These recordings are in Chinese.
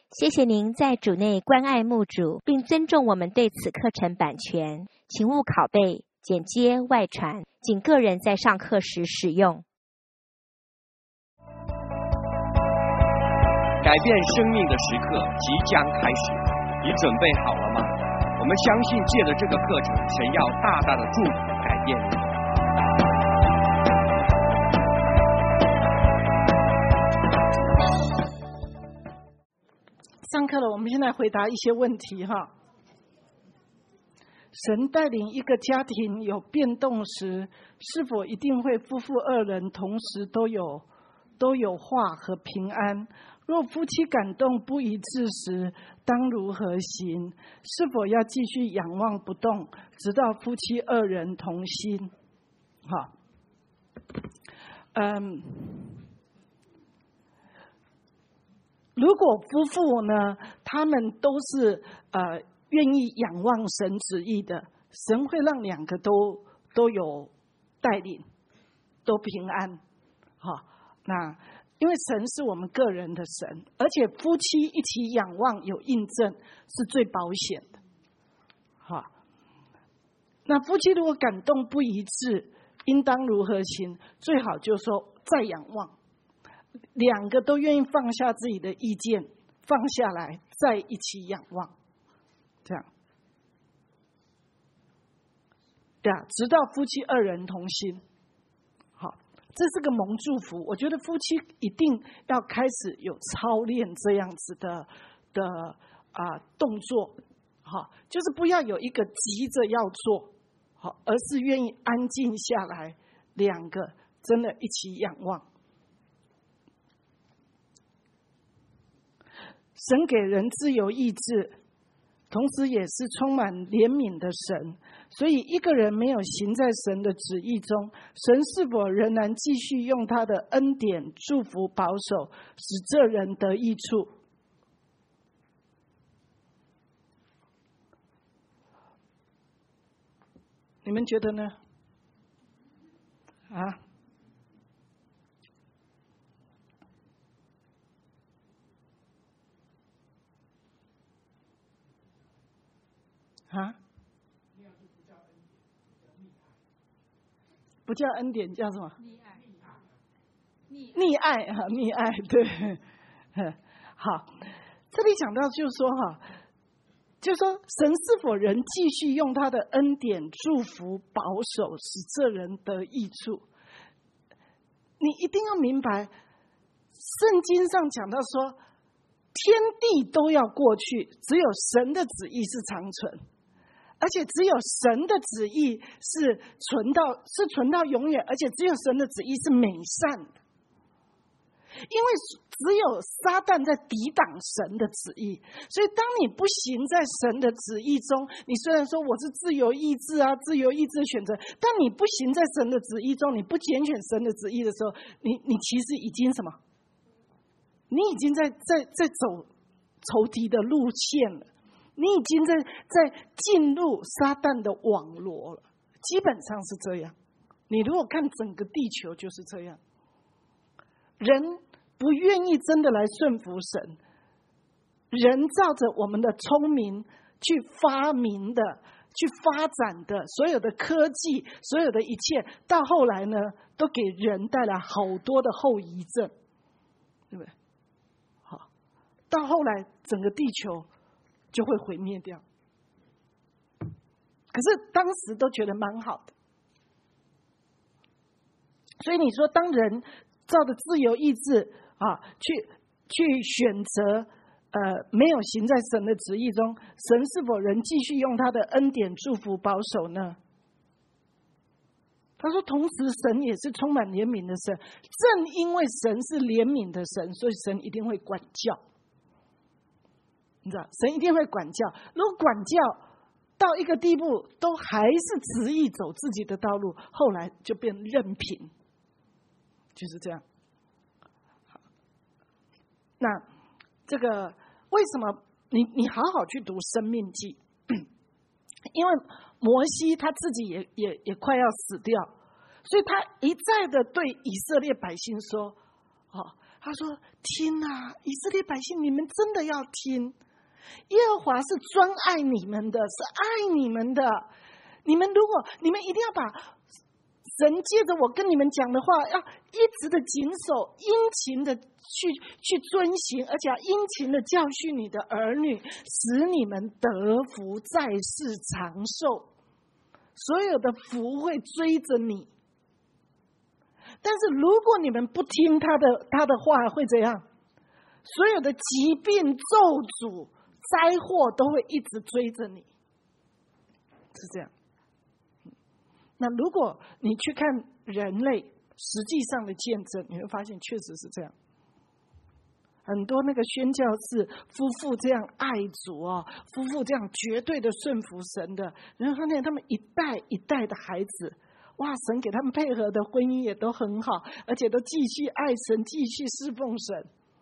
谢谢您在主内关爱牧主，并尊重我们对此课程版权，请勿拷贝、剪接、外传，仅个人在上课时使用。 改变生命的时刻即将开始，你准备好了吗？我们相信借着这个课程，神要大大的祝福改变你。 上课了，我们现在回答一些问题哈。神带领一个家庭有变动时，是否一定会夫妇二人同时都有话和平安？若夫妻感动不一致时，当如何行？是否要继续仰望不动，直到夫妻二人同心？好，如果夫妇呢，他们都是愿意仰望神旨意的，神会让两个都有带领，都平安。好，那因为神是我们个人的神，而且夫妻一起仰望有印证是最保险的。好，那夫妻如果感动不一致，应当如何行？最好就是说再仰望，两个都愿意放下自己的意见，放下来再一起仰望，这样呀，直到夫妻二人同心。好，这是个蒙祝福，我觉得夫妻一定要开始有操练这样子的动作，好，就是不要有一个急着要做，好，而是愿意安静下来，两个真的一起仰望。神给人自由意志，同时也是充满怜悯的神，所以一个人没有行在神的旨意中，神是否仍然继续用他的恩典祝福保守，使这人得益处？你们觉得呢？不叫恩典，叫什么？溺爱，对。好，这里讲到就是说就是说神是否仍继续用他的恩典祝福保守，使这人得益处？你一定要明白，圣经上讲到说，天地都要过去，只有神的旨意是长存。而且只有神的旨意是存到永远，而且只有神的旨意是美善的。因为只有撒旦在抵挡神的旨意，所以当你不行在神的旨意中，你虽然说我是自由意志自由意志的选择，但你不行在神的旨意中，你不拣选神的旨意的时候，你其实已经什么？你已经在走仇敌的路线了。你已经在进入撒旦的网罗了，基本上是这样。你如果看整个地球就是这样，人不愿意真的来顺服神，人照着我们的聪明去发明的、去发展的所有的科技，所有的一切，到后来呢，都给人带来好多的后遗症，对不对？好，到后来整个地球就会毁灭掉。可是当时都觉得蛮好的，所以你说当人照着自由意志去选择没有行在神的旨意中，神是否仍继续用他的恩典祝福保守呢？他说同时神也是充满怜悯的神，正因为神是怜悯的神，所以神一定会管教。你知道神一定会管教，如果管教到一个地步都还是执意走自己的道路，后来就变任凭，就是这样。那这个为什么你好好去读生命记，因为摩西他自己也快要死掉，所以他一再的对以色列百姓说他说：“听啊，以色列百姓，你们真的要听。耶和华是专爱你们的，是爱你们的。你们一定要把神借着我跟你们讲的话，要一直的谨守，殷勤的去遵行，而且要殷勤的教训你的儿女，使你们得福，在世长寿。所有的福会追着你。但是如果你们不听他的话，会怎样？所有的疾病、咒诅、灾祸都会一直追着你，是这样。那如果你去看人类实际上的见证，你会发现确实是这样。很多那个宣教士夫妇这样爱主夫妇这样绝对的顺服神的，然后发现他们一代一代的孩子，哇，神给他们配合的婚姻也都很好，而且都继续爱神，继续侍奉神。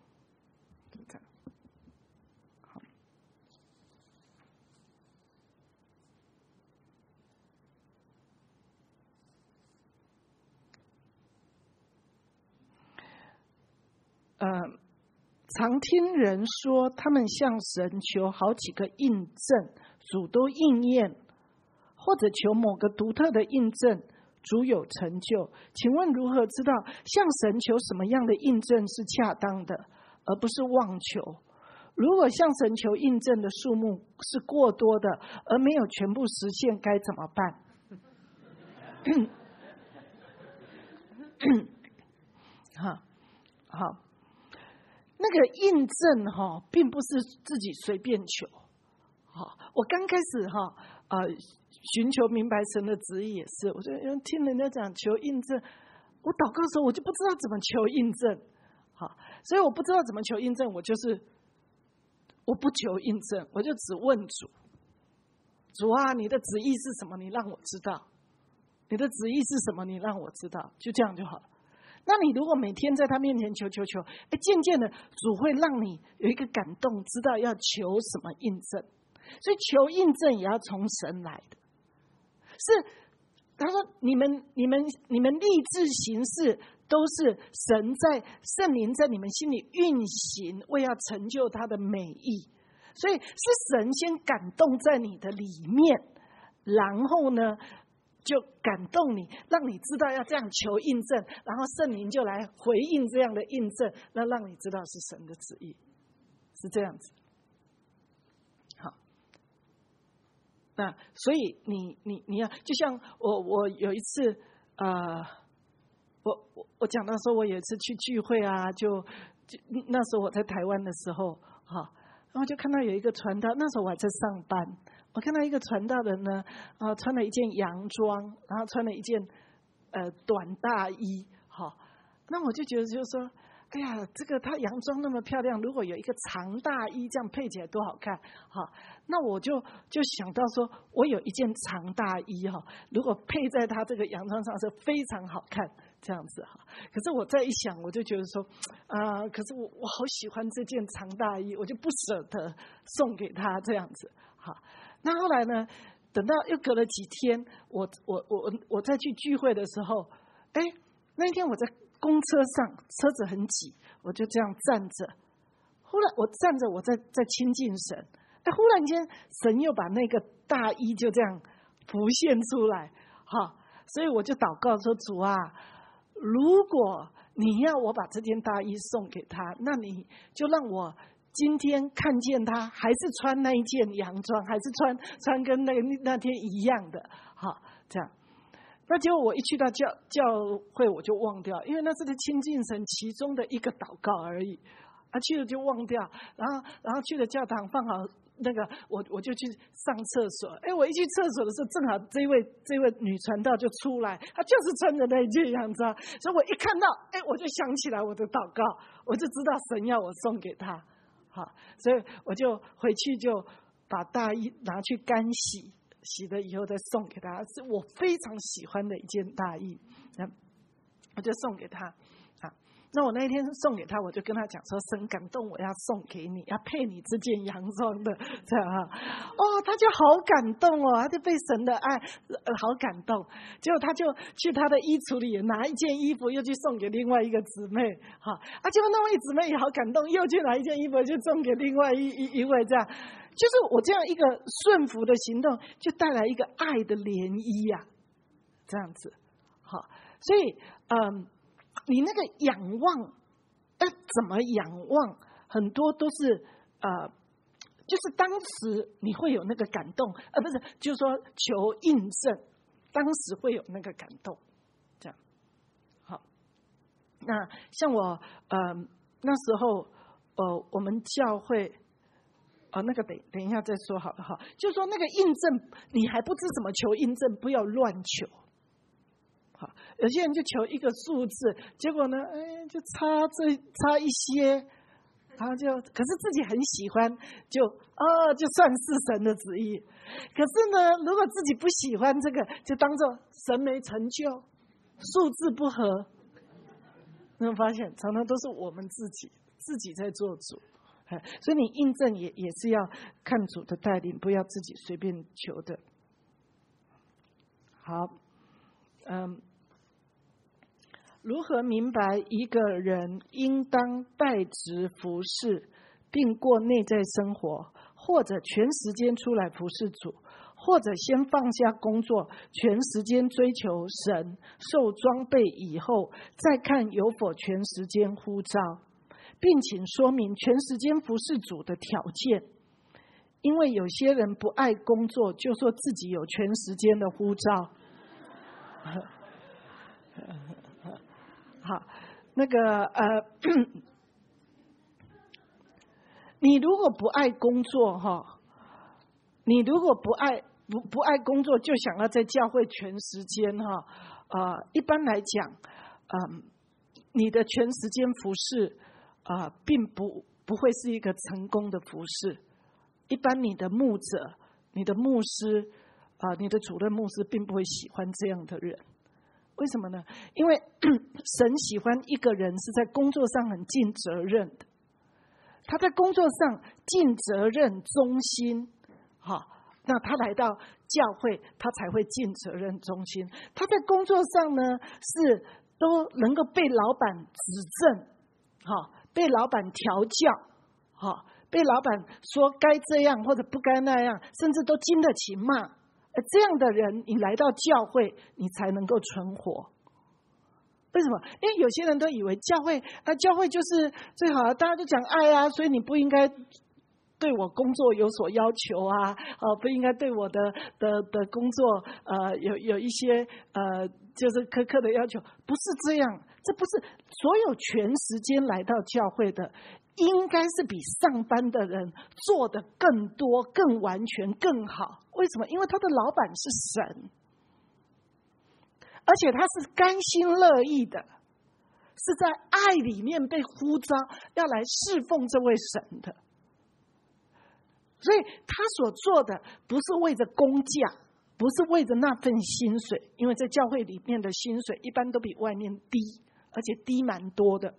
常听人说他们向神求好几个印证，主都应验，或者求某个独特的印证，主有成就。请问如何知道向神求什么样的印证是恰当的，而不是妄求？如果向神求印证的数目是过多的，而没有全部实现，该怎么办？好，那个印证并不是自己随便求。我刚开始寻求明白神的旨意也是，我就听人家讲求印证，我祷告的时候我就不知道怎么求印证，所以我不知道怎么求印证，我不求印证，我就只问主，主啊，你的旨意是什么？你让我知道，你的旨意是什么？你让我知道，就这样就好了。那你如果每天在他面前求，渐渐的主会让你有一个感动，知道要求什么印证。所以求印证也要从神来的。是他说你们立志行事，都是神在圣灵在你们心里运行，为要成就他的美意。所以是神先感动在你的里面，然后呢就感动你，让你知道要这样求印证，然后圣灵就来回应这样的印证，那让你知道是神的旨意，是这样子。好，那所以你要就像我有一次我讲到说我有一次去聚会啊，就那时候我在台湾的时候然后就看到有一个传道，那时候我还在上班，我看到一个传道人呢，穿了一件洋装，然后穿了一件短大衣，那我就觉得就是说，哎呀，这个他洋装那么漂亮，如果有一个长大衣这样配起来多好看，那我就想到说，我有一件长大衣如果配在他这个洋装上是非常好看，这样子可是我再一想，我就觉得说，可是我好喜欢这件长大衣，我就不舍得送给他这样子，那后来呢？等到又隔了几天，我再去聚会的时候，那一天我在公车上，车子很挤，我就这样站着。忽然我站着，我在亲近神。忽然间，神又把那个大衣就这样浮现出来，所以我就祷告说：主啊，如果你要我把这件大衣送给他，那你就让我今天看见他还是穿那一件洋装，还是穿跟那天一样的，这样。那结果我一去到教会，我就忘掉，因为那是在亲近神其中的一个祷告而已，去了就忘掉，然后去了教堂放好那个，我就去上厕所，我一去厕所的时候，正好这位女传道就出来，她就是穿着那一件洋装，所以我一看到，我就想起来我的祷告，我就知道神要我送给她。所以我就回去就把大衣拿去干洗，洗了以后再送给他，是我非常喜欢的一件大衣，我就送给他。 那我那一天送给他，我就跟他讲说，神感动我要送给你，要配你这件洋装的，这样啊。他就好感动哦，他就被神的爱好感动。结果他就去他的衣橱里拿一件衣服，又去送给另外一个姊妹，结果那位姊妹也好感动，又去拿一件衣服就送给另外一位，这样。就是我这样一个顺服的行动，就带来一个爱的涟漪呀，这样子。好，所以你那个仰望要怎么仰望，很多都是就是当时你会有那个感动，不是，就是说求印证，当时会有那个感动，这样。好，那像我那时候我们教会那个等一下再说好了哈，就是说那个印证，你还不知怎么求印证，不要乱求。好，有些人就求一个数字，结果呢，就差一些，然后可是自己很喜欢，就算是神的旨意。可是呢，如果自己不喜欢这个，就当作神没成就，数字不合。你有发现，常常都是我们自己在做主。所以你印证也是要看主的带领，不要自己随便求的。好，如何明白一个人应当代职服侍，并过内在生活，或者全时间出来服侍主，或者先放下工作，全时间追求神，受装备以后，再看有否全时间呼召，并请说明全时间服侍主的条件。因为有些人不爱工作，就说自己有全时间的呼召。好，那个你如果不爱工作你如果不爱工作，就想要在教会全时间一般来讲你的全时间服侍并不会是一个成功的服侍。一般你的牧者、你的牧师你的主任牧师并不会喜欢这样的人。为什么呢？因为神喜欢一个人是在工作上很尽责任的，他在工作上尽责任忠心，那他来到教会他才会尽责任忠心。他在工作上呢是都能够被老板指正，被老板调教，被老板说该这样或者不该那样，甚至都经得起骂。这样的人你来到教会你才能够存活。为什么？因为有些人都以为教会就是最好大家就讲爱啊，所以你不应该对我工作有所要求不应该对我的工作有一些就是苛刻的要求。不是这样，这不是所有全时间来到教会的应该是比上班的人做的更多、更完全、更好。为什么？因为他的老板是神，而且他是甘心乐意的，是在爱里面被呼召要来侍奉这位神的。所以他所做的不是为着工价，不是为着那份薪水，因为在教会里面的薪水一般都比外面低，而且低蛮多的。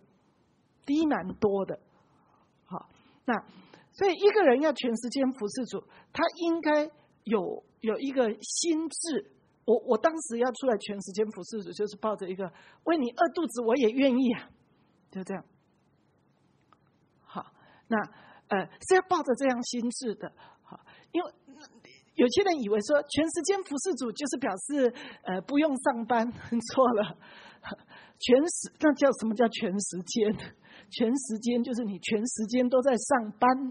好，那所以一个人要全时间服侍主，他应该有一个心智。我当时要出来全时间服侍主，就是抱着一个为你饿肚子我也愿意就这样。好，那是要抱着这样心智的。好，因为有些人以为说全时间服侍主就是表示不用上班，错了。那叫什么叫全时间？全时间就是你全时间都在上班，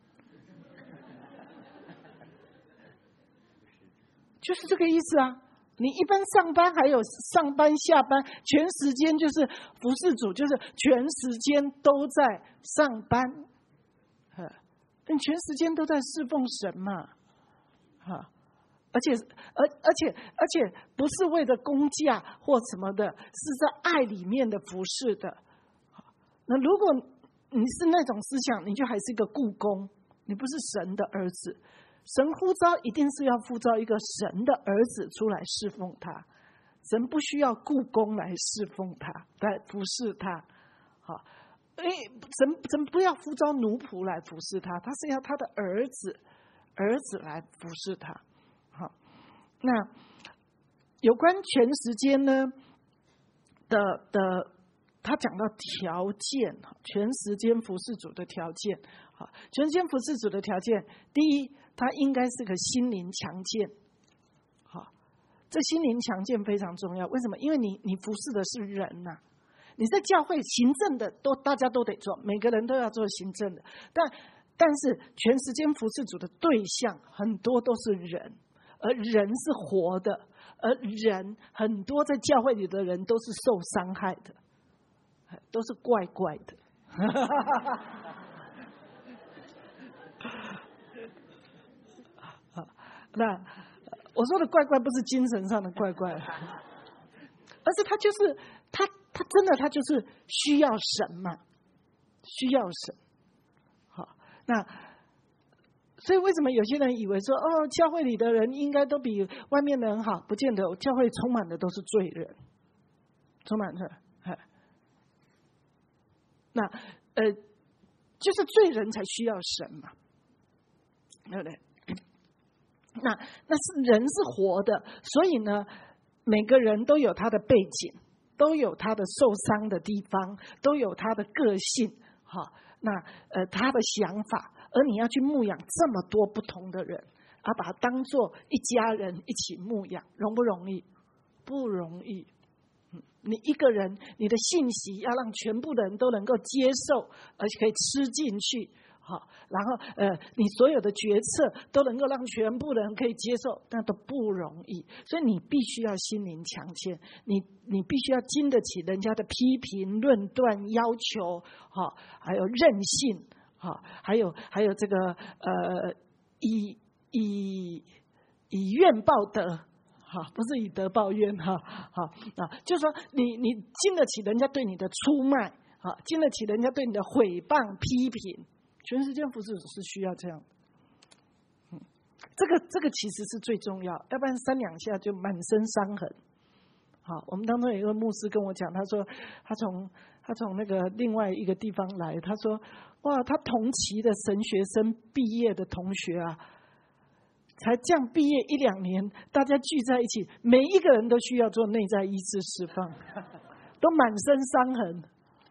就是这个意思啊。你一般上班还有上班下班，全时间就是服侍主，就是全时间都在上班，你全时间都在侍奉神嘛，而且不是为了工价或什么的，是在爱里面的服侍的。那如果你是那种思想，你就还是一个雇工，你不是神的儿子。神呼召一定是要呼召一个神的儿子出来侍奉他，神不需要雇工来侍奉他，来服侍他。 好，神不要呼召奴仆来服侍他，他是要他的儿子来服侍他。好，那有关全时间呢的他讲到条件，全时间服侍主的条件。好，全时间服侍主的条件，第一，他应该是个心灵强健。好，这心灵强健非常重要。为什么？因为你服侍的是人呐，你在教会行政的大家都得做，每个人都要做行政的，但是全时间服侍主的对象很多都是人，而人是活的，而人很多在教会里的人都是受伤害的，都是怪怪的。那我说的怪怪不是精神上的怪怪，而是他就是他真的他就是需要神嘛，需要神。好，那所以为什么有些人以为说教会里的人应该都比外面的人好？不见得，教会充满的都是罪人，充满了。那就是罪人才需要神嘛，对不对？那是人是活的，所以呢，每个人都有他的背景，都有他的受伤的地方，都有他的个性，好，那他的想法，而你要去牧养这么多不同的人，把他当作一家人一起牧养，容不容易？不容易。你一个人，你的信息要让全部的人都能够接受，而且可以吃进去。好，然后你所有的决策都能够让全部人可以接受，那都不容易。所以你必须要心灵强健，你必须要经得起人家的批评、论断、要求，好，还有韧性，好，还有这个以怨报德。好，不是以德报怨哈，好啊，就是说你经得起人家对你的出卖，啊，经得起人家对你的毁谤批评，全时间服侍是需要这样的。这个其实是最重要，要不然3两下就满身伤痕。好，我们当中有一个牧师跟我讲，他说他从那个另外一个地方来，他说哇，他同期的神学生毕业的同学啊。才这样毕业1-2年，大家聚在一起，每一个人都需要做内在医治释放，都满身伤痕，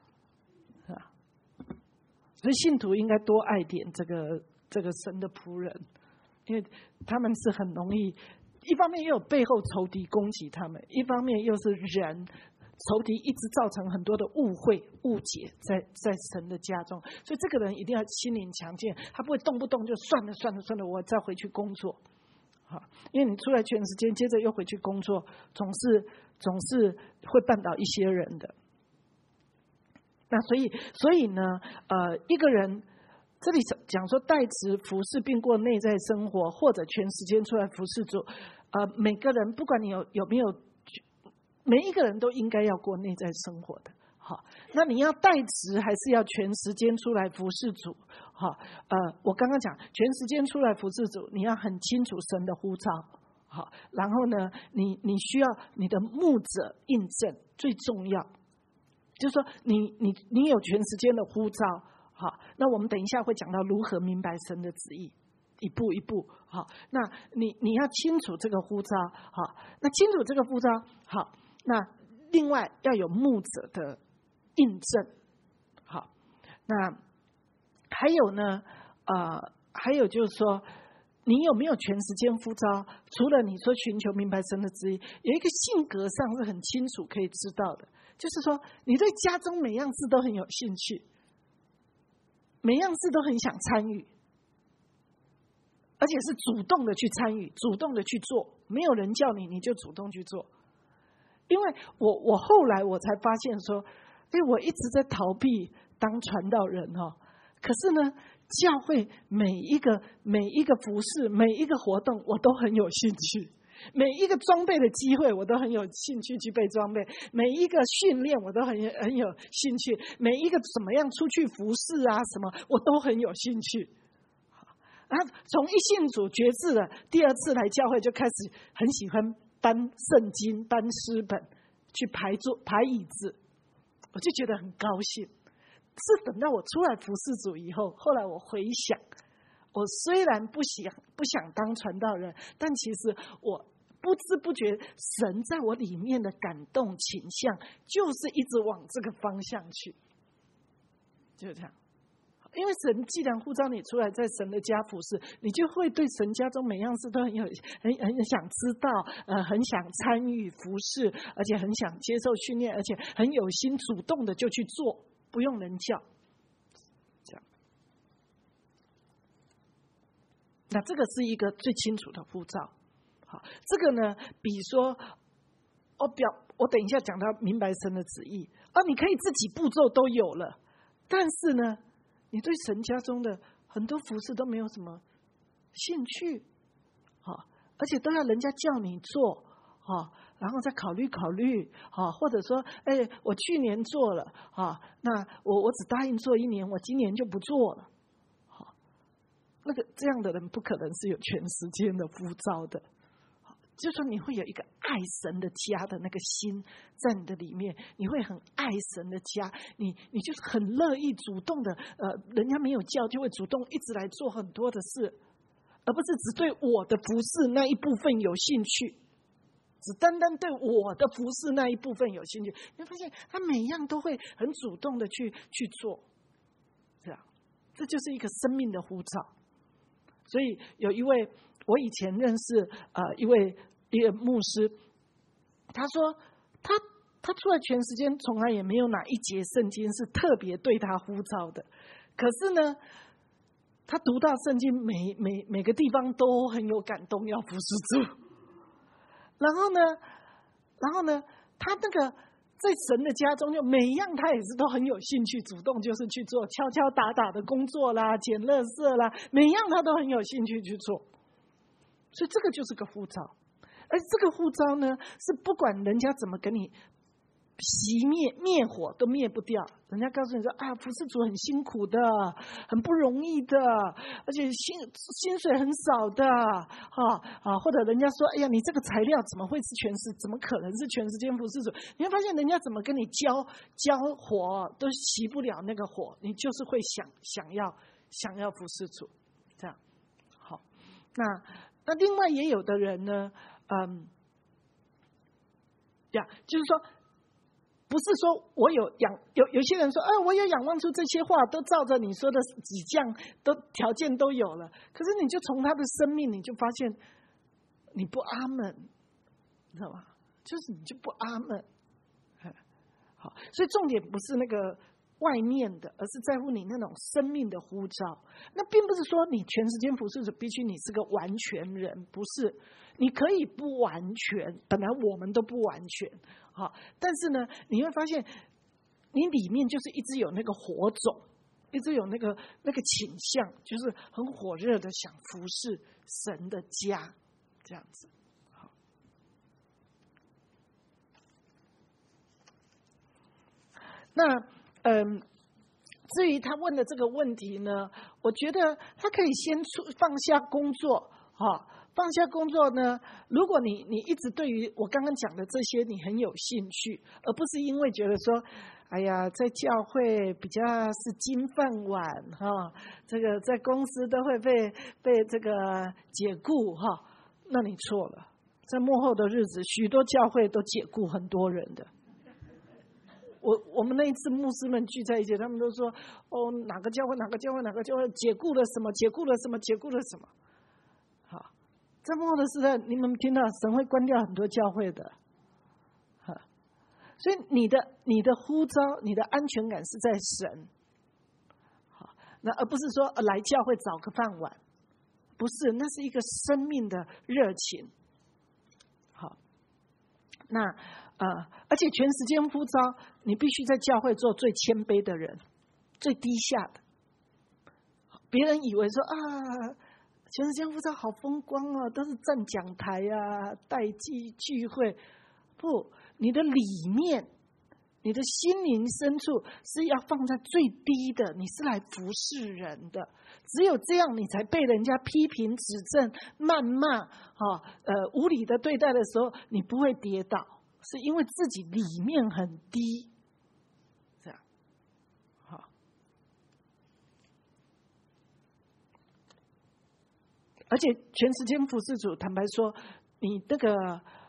所以信徒应该多爱点这个神的仆人，因为他们是很容易，一方面又有背后仇敌攻击他们，一方面又是人。仇敌一直造成很多的误会、误解在神的家中，所以这个人一定要心灵强健，他不会动不动就算了，我再回去工作。好，因为你出来全时间，接着又回去工作，总是会绊倒一些人的。那所以呢，一个人这里讲说代职服侍并过内在生活，或者全时间出来服侍主，每个人不管你有没有。每一个人都应该要过内在生活的，好，那你要代职还是要全时间出来服侍主？好，我刚刚讲全时间出来服侍主，你要很清楚神的呼召，好，然后呢，你需要你的牧者印证，最重要，就是说你有全时间的呼召，好，那我们等一下会讲到如何明白神的旨意。一步一步，好，那你要清楚这个呼召，好，那清楚这个呼召，好，那另外要有牧者的印证，好，那还有呢，还有就是说，你有没有全时间呼召？除了你说寻求明白神的旨意，有一个性格上是很清楚可以知道的，就是说你对家中每样事都很有兴趣，每样事都很想参与。而且是主动的去参与，主动的去做，没有人叫你就主动去做。因为我后来我才发现说，我一直在逃避当传道人哦。可是呢，教会每一个服事，每一个活动，我都很有兴趣。每一个装备的机会，我都很有兴趣去备装备；每一个训练，我都很有兴趣；每一个怎么样出去服事啊，什么我都很有兴趣。从一信主决志了，第2次来教会就开始很喜欢搬圣经、搬诗本，去排椅子，我就觉得很高兴。 是等到我出来服侍主以后，后来我回想，我虽然不想当传道人，但其实我不知不觉神在我里面的感动倾向，就是一直往这个方向去，就这样。因为神既然呼召你出来在神的家服侍，你就会对神家中每样事都很想知道，很想参与服侍，而且很想接受训练，而且很有心主动的就去做，不用人叫。这样，那这个是一个最清楚的呼召。好，这个呢，比说我等一下讲到明白神的旨意你可以自己步骤都有了，但是呢，你对神家中的很多服事都没有什么兴趣，而且都要人家叫你做，然后再考虑考虑，或者说，我去年做了，那我只答应做1年，我今年就不做了，那个这样的人不可能是有全时间的呼召的。就说你会有一个爱神的家的那个心在你的里面，你会很爱神的家，你就是很乐意主动的，人家没有叫就会主动一直来做很多的事，而不是只对我的服事那一部分有兴趣，只单单对我的服事那一部分有兴趣，你会发现他每样都会很主动的去做，这样，这就是一个生命的呼召。所以有一位我以前认识一个牧师，他说他出来全时间从来也没有哪一节圣经是特别对他呼召的，可是呢，他读到圣经每个地方都很有感动，要服侍主。然后呢，他那个在神的家中，就每一样他也是都很有兴趣，主动就是去做敲敲打打的工作啦，捡垃圾啦，每一样他都很有兴趣去做。所以这个就是个呼召，而这个呼召呢，是不管人家怎么跟你熄灭火都灭不掉。人家告诉你说服侍主很辛苦的，很不容易的，而且薪水很少的，或者人家说哎呀，你这个材料怎么可能是全时间服侍主？你会发现人家怎么跟你浇火都熄不了那个火，你就是会想要服侍主，这样。好，那另外也有的人呢，就是说，不是说我有些人说，我有仰望出这些话，都照着你说的几项都条件都有了，可是你就从他的生命，你就发现你不阿们，你知道吗？就是你就不阿们。好，所以重点不是那个外面的，而是在乎你那种生命的呼召。那并不是说你全时间服侍者必须你是个完全人，不是，你可以不完全，本来我们都不完全，但是呢，你会发现你里面就是一直有那个火种，一直有那个倾向，就是很火热的想服侍神的家，这样子。好，那至于他问的这个问题呢，我觉得他可以先放下工作，放下工作呢，如果你一直对于我刚刚讲的这些你很有兴趣，而不是因为觉得说，哎呀，在教会比较是金饭碗这个在公司都会被这个解雇那你错了。在末后的日子，许多教会都解雇很多人的。我们那一次牧师们聚在一起，他们都说哪个教会解雇了什么，解雇了什么，解雇了什么。好，在末后的时代，你们听到神会关掉很多教会的。所以你的呼召，你的安全感是在神。好，那而不是说来教会找个饭碗，不是，那是一个生命的热情。好，那而且全时间呼召，你必须在教会做最谦卑的人，最低下的。别人以为说全时间呼召好风光都是站讲台带聚会，不，你的里面，你的心灵深处是要放在最低的，你是来服侍人的。只有这样，你才被人家批评、指正、谩骂无理的对待的时候，你不会跌倒。是因为自己里面很低，这样，好， 而且全时间服侍主，坦白说，你这个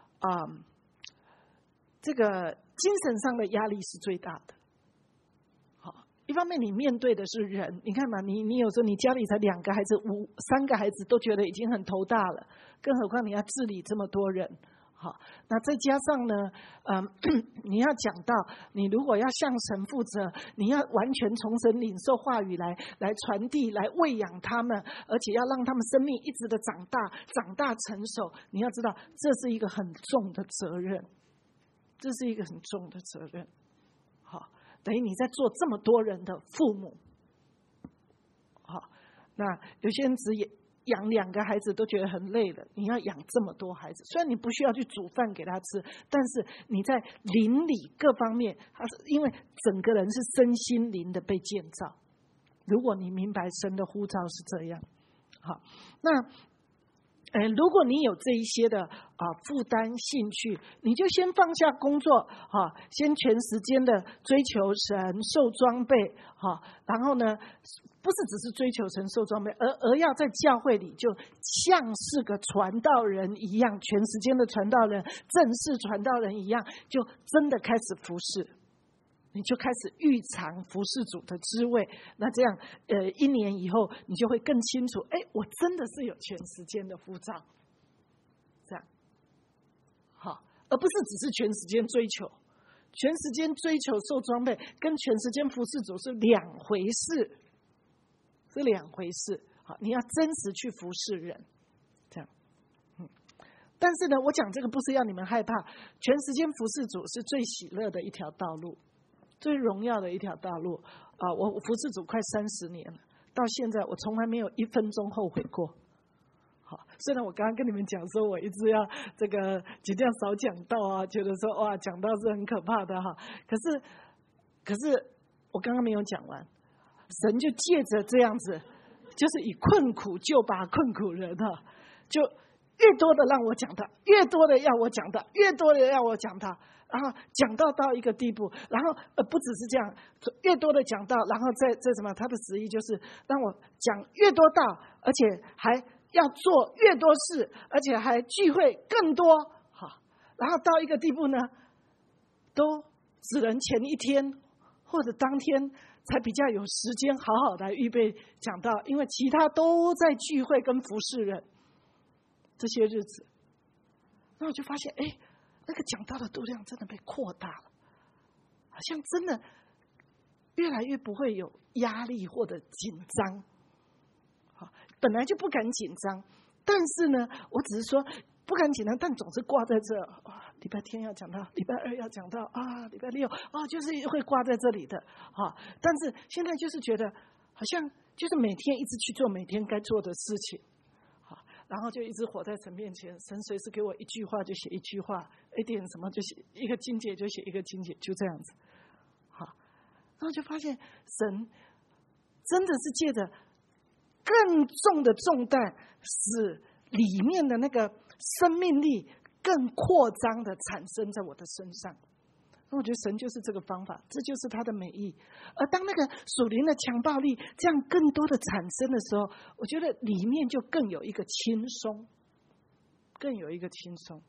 这个精神上的压力是最大的。好，一方面你面对的是人，你看嘛，你有时候你家里才2个孩子、3个孩子都觉得已经很头大了，更何况你要治理这么多人。好，那再加上呢，你要讲到，你如果要向神负责，你要完全从神领受话语来传递、来喂养他们，而且要让他们生命一直的长大成熟。你要知道，这是一个很重的责任，这是一个很重的责任。好，等于你在做这么多人的父母。好，那有些人只养2个孩子都觉得很累了，你要养这么多孩子，虽然你不需要去煮饭给他吃，但是你在邻里各方面，他是因为整个人是身心灵的被建造。如果你明白神的呼召是这样，好，那如果你有这一些的负担兴趣，你就先放下工作，先全时间的追求神、受装备，然后呢，不是只是追求神、受装备，而要在教会里就像是个传道人一样，全时间的传道人、正式传道人一样，就真的开始服侍。你就开始预尝服侍主的滋味，那这样1年以后，你就会更清楚，我真的是有全时间的呼召，这样，好，而不是只是全时间追求，全时间追求受装备，跟全时间服侍主是2回事，是2回事。好，你要真实去服侍人，这样，但是呢，我讲这个不是要你们害怕，全时间服侍主是最喜乐的一条道路。最荣耀的一条道路我服侍主快30年了，到现在我从来没有1分钟后悔过。好，虽然我刚刚跟你们讲说，我一直要这个尽量少讲道啊，觉得说哇讲道是很可怕的哈。可是我刚刚没有讲完，神就借着这样子，就是以困苦救拔困苦人哈，就越多的让我讲道，越多的要我讲道，越多的要我讲道。然后讲到一个地步，然后不只是这样，越多的讲道，然后再什么，他的旨意就是让我讲越多道，而且还要做越多事，而且还聚会更多。好，然后到一个地步呢，都只能前一天或者当天才比较有时间好好的预备讲道，因为其他都在聚会跟服侍人这些日子。那我就发现，那个讲道的度量真的被扩大了，好像真的越来越不会有压力或者紧张。本来就不敢紧张，但是呢，我只是说不敢紧张，但总是挂在这。礼拜天要讲到，礼拜2要讲到礼拜6就是会挂在这里的但是现在就是觉得好像就是每天一直去做每天该做的事情。然后就一直活在神面前，神随时给我一句话就写一句话，一点什么就写一个经节就写一个经节，就这样子。好，然后就发现神真的是借着更重的重担，使里面的那个生命力更扩张的产生在我的身上。我觉得神就是这个方法，这就是他的美意。而当那个属灵的强暴力这样更多的产生的时候，我觉得里面就更有一个轻松，更有一个轻松。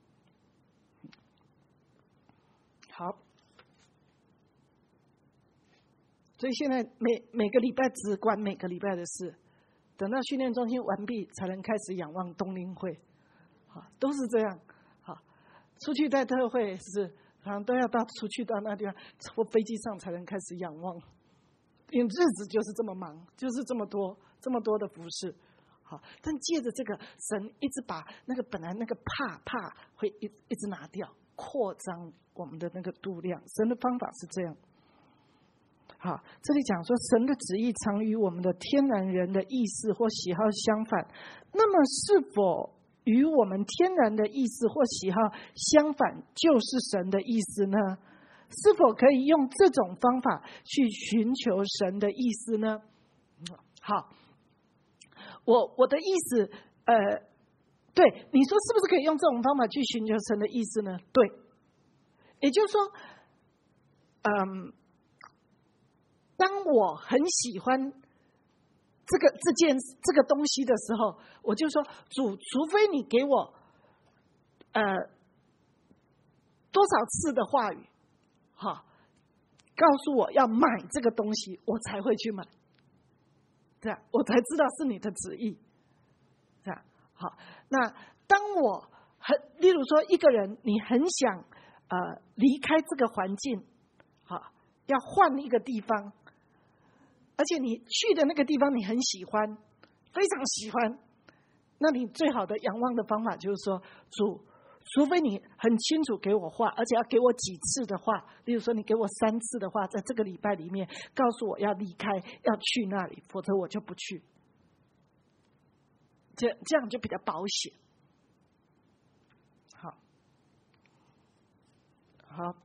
好，所以现在每个礼拜只管每个礼拜的事，等到训练中心完毕才能开始仰望冬令会，都是这样。好，出去带特会是常常都要出去到那地方，坐飞机上才能开始仰望，因为日子就是这么忙，就是这么多的服事。好，但借着这个，神一直把那个本来那个怕会一直拿掉，扩张我们的那个度量。神的方法是这样。好，这里讲说神的旨意常与我们的天然人的意思或喜好相反，那么是否与我们天然的意思或喜好相反就是神的意思呢？是否可以用这种方法去寻求神的意思呢？好，我的意思对，你说是不是可以用这种方法去寻求神的意思呢？对，也就是说当我很喜欢这个东西的时候，我就说主，除非你给我多少次的话语，告诉我要买这个东西，我才会去买，这样我才知道是你的旨意，这样好。那当我例如说一个人你很想离开这个环境，要换一个地方，而且你去的那个地方你很喜欢，非常喜欢，那你最好的仰望的方法就是说，主，除非你很清楚给我话，而且要给我几次的话，例如说你给我3次的话，在这个礼拜里面告诉我要离开，要去那里，否则我就不去。这样就比较保险。好，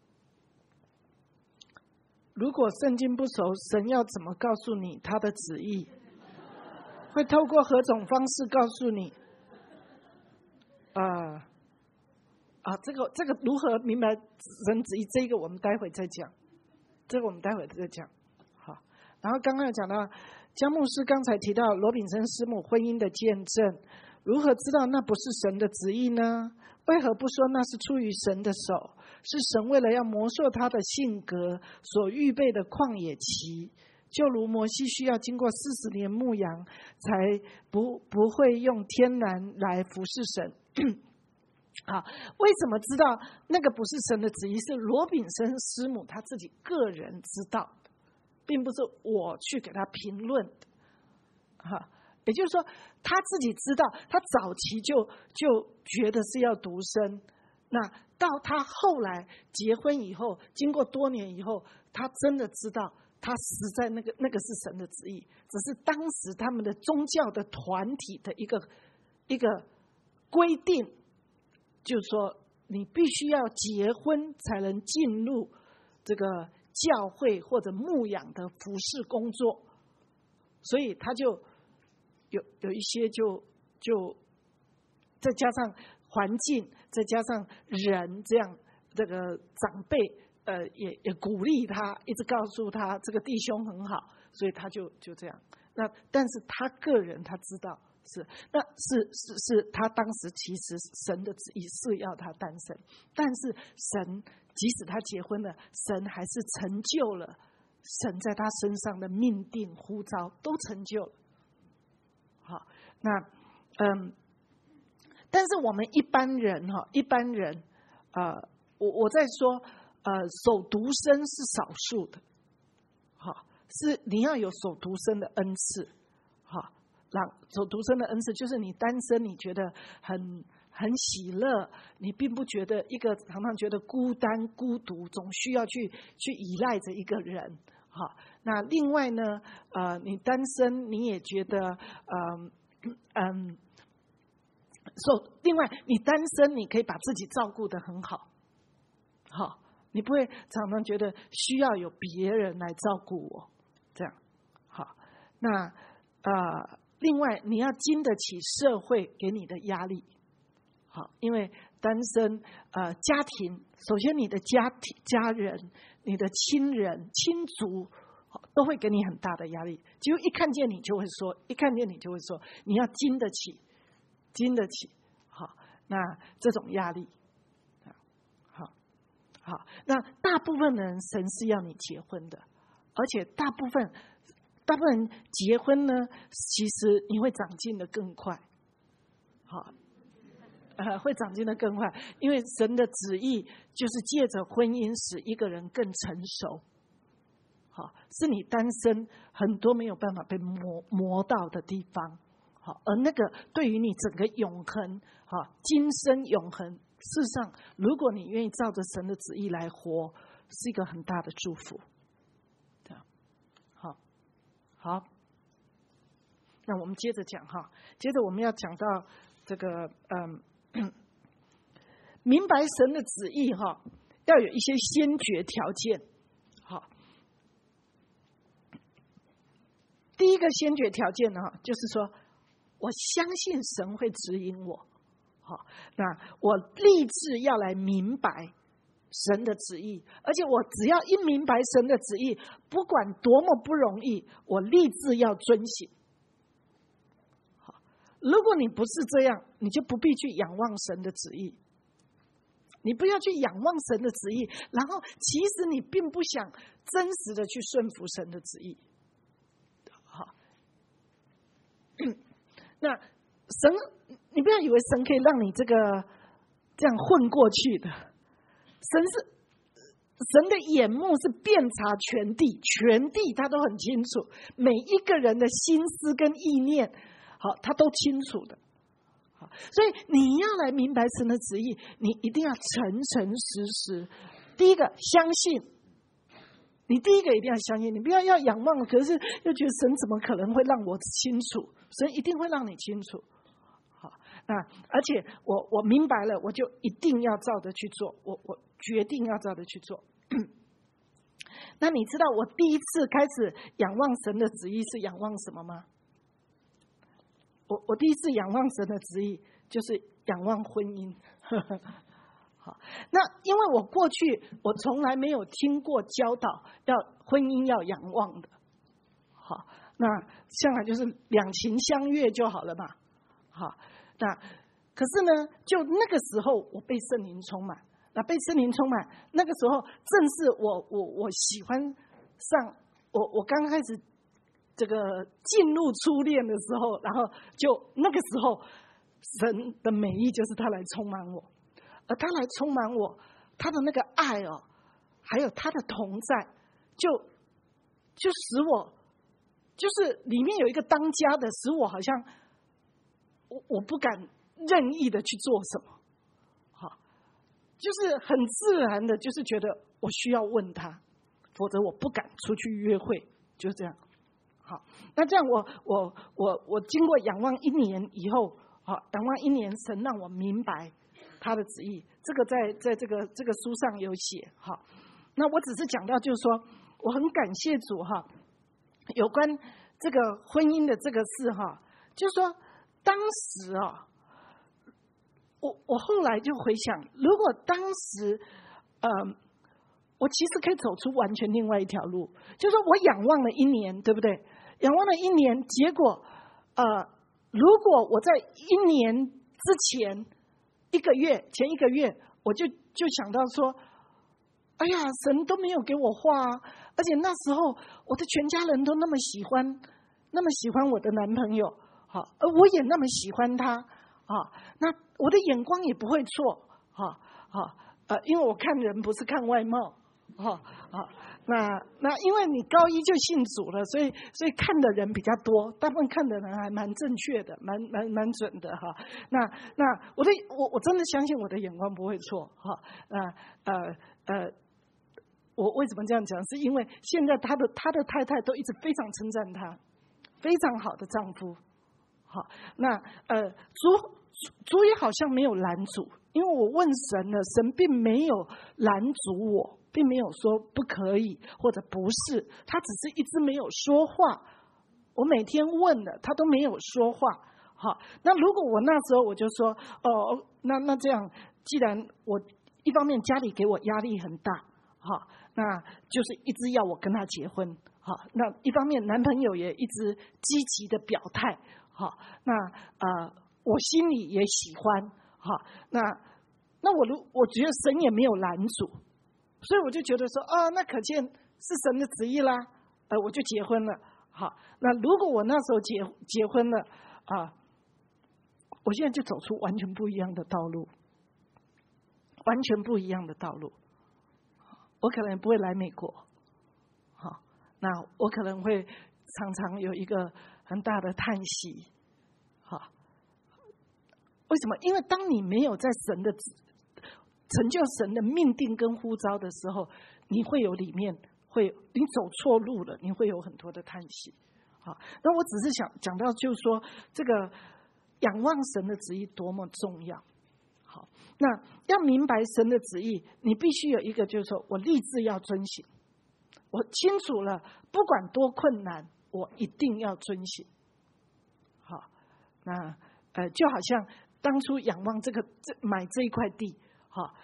如果圣经不熟，神要怎么告诉你他的旨意？会透过何种方式告诉你？这个如何明白神旨意？这个我们待会再讲。好，然后刚刚有讲到江牧师刚才提到罗炳生师母婚姻的见证，如何知道那不是神的旨意呢？为何不说那是出于神的手？是神为了要磨塑他的性格所预备的旷野期，就如摩西需要经过40年牧羊，才不会用天然来服侍神。好，为什么知道那个不是神的旨意？是罗炳生师母他自己个人知道的，并不是我去给他评论的。也就是说，他自己知道，他早期就觉得是要独身，那到他后来结婚以后，经过多年以后，他真的知道，他实在那个是神的旨意，只是当时他们的宗教的团体的一个规定，就是说你必须要结婚才能进入这个教会或者牧养的服事工作，所以他就有一些就再加上环境，再加上人这样，这个长辈也鼓励他，一直告诉他这个弟兄很好，所以他就这样。那但是他个人他知道是他当时其实神的旨意是要他单身，但是神即使他结婚了，神还是成就了神在他身上的命定呼召都成就了。好，那但是我们一般人我在说守独身是少数的，好，是你要有守独身的恩赐，好，守独身的恩赐就是你单身你觉得很喜乐，你并不觉得常常觉得孤单孤独，总需要去依赖着一个人。好，那另外呢，你单身你也觉得另外你单身你可以把自己照顾得很好，好，你不会常常觉得需要有别人来照顾我，这样好。那另外你要经得起社会给你的压力，好，因为单身家庭，首先你的家人、你的亲人、亲族都会给你很大的压力，只有一看见你就会说，你要经得起，好，那这种压力，好，那大部分人神是要你结婚的，而且大部分人结婚呢，其实你会长进的更快，好。会长进的更快，因为神的旨意就是借着婚姻使一个人更成熟。好，是你单身很多没有办法被磨到的地方。好，而那个对于你整个永恒，今生永恒，事实上，如果你愿意照着神的旨意来活，是一个很大的祝福。这样，好，那我们接着讲哈，接着我们要讲到这个明白神的旨意要有一些先决条件。好，第一个先决条件呢，就是说我相信神会指引我。好，那我立志要来明白神的旨意，而且我只要一明白神的旨意，不管多么不容易，我立志要遵行。如果你不是这样，你就不必去仰望神的旨意。你不要去仰望神的旨意，然后其实你并不想真实的去顺服神的旨意。好，那神，你不要以为神可以让你这样混过去的。神的眼目是遍察全地，全地他都很清楚，每一个人的心思跟意念，好，他都清楚的。好，所以你要来明白神的旨意，你一定要诚实实。第一个，相信。你第一个一定要相信，你不要仰望，可是又觉得神怎么可能会让我清楚？神一定会让你清楚。好，那而且我明白了，我就一定要照着去做，我决定要照着去做。那你知道我第一次开始仰望神的旨意是仰望什么吗？我第一次仰望神的旨意就是仰望婚姻。好，那因为我过去我从来没有听过教导要婚姻要仰望的。好，那向来就是两情相悦就好了嘛。好，那可是呢，就那个时候我被圣灵充满，那被圣灵充满，那个时候正是我喜欢上我刚开始这个进入初恋的时候，然后就那个时候神的美意就是他来充满我，而他来充满我，他的那个爱哦，还有他的同在，就使我就是里面有一个当家的，使我好像我不敢任意的去做什么，好，就是很自然的，就是觉得我需要问他，否则我不敢出去约会，就这样。好，那这样我经过仰望1年以后，好，仰望1年，神让我明白他的旨意，这个在这个书上有写。好，那我只是讲到就是说，我很感谢主哈，有关这个婚姻的这个事哈，就是说当时啊，我后来就回想，如果当时我其实可以走出完全另外一条路，就是说我仰望了1年，对不对？仰望了1年，结果如果我在1年之前1个月，我就想到说，哎呀，神都没有给我话啊，而且那时候我的全家人都那么喜欢我的男朋友，好，而我也那么喜欢他，啊，那我的眼光也不会错，因为我看人不是看外貌，那因为你高一就信主了，所以看的人比较多，大部分看的人还蛮正确的，蛮准的哈。那我真的相信我的眼光不会错哈。我为什么这样讲？是因为现在他的太太都一直非常称赞他，非常好的丈夫。好，那主也好像没有拦阻，因为我问神了，神并没有拦阻我。并没有说不可以或者不是，他只是一直没有说话。我每天问了，他都没有说话。好，那如果我那时候我就说，那这样，既然我一方面家里给我压力很大，好，那就是一直要我跟他结婚，好，那一方面男朋友也一直积极的表态，好，那我心里也喜欢，好，那我觉得神也没有拦阻。所以我就觉得说，那可见是神的旨意啦，我就结婚了。好，那如果我那时候结婚了我现在就走出完全不一样的道路，完全不一样的道路。我可能不会来美国，好，那我可能会常常有一个很大的叹息。好，为什么？因为当你没有在神的成就神的命定跟呼召的时候，你会有里面你走错路了，你会有很多的叹息。好，那我只是想讲到，就是说这个仰望神的旨意多么重要。好，那要明白神的旨意，你必须有一个，就是说我立志要遵行。我清楚了，不管多困难，我一定要遵行。好，那就好像当初仰望买这一块地。好，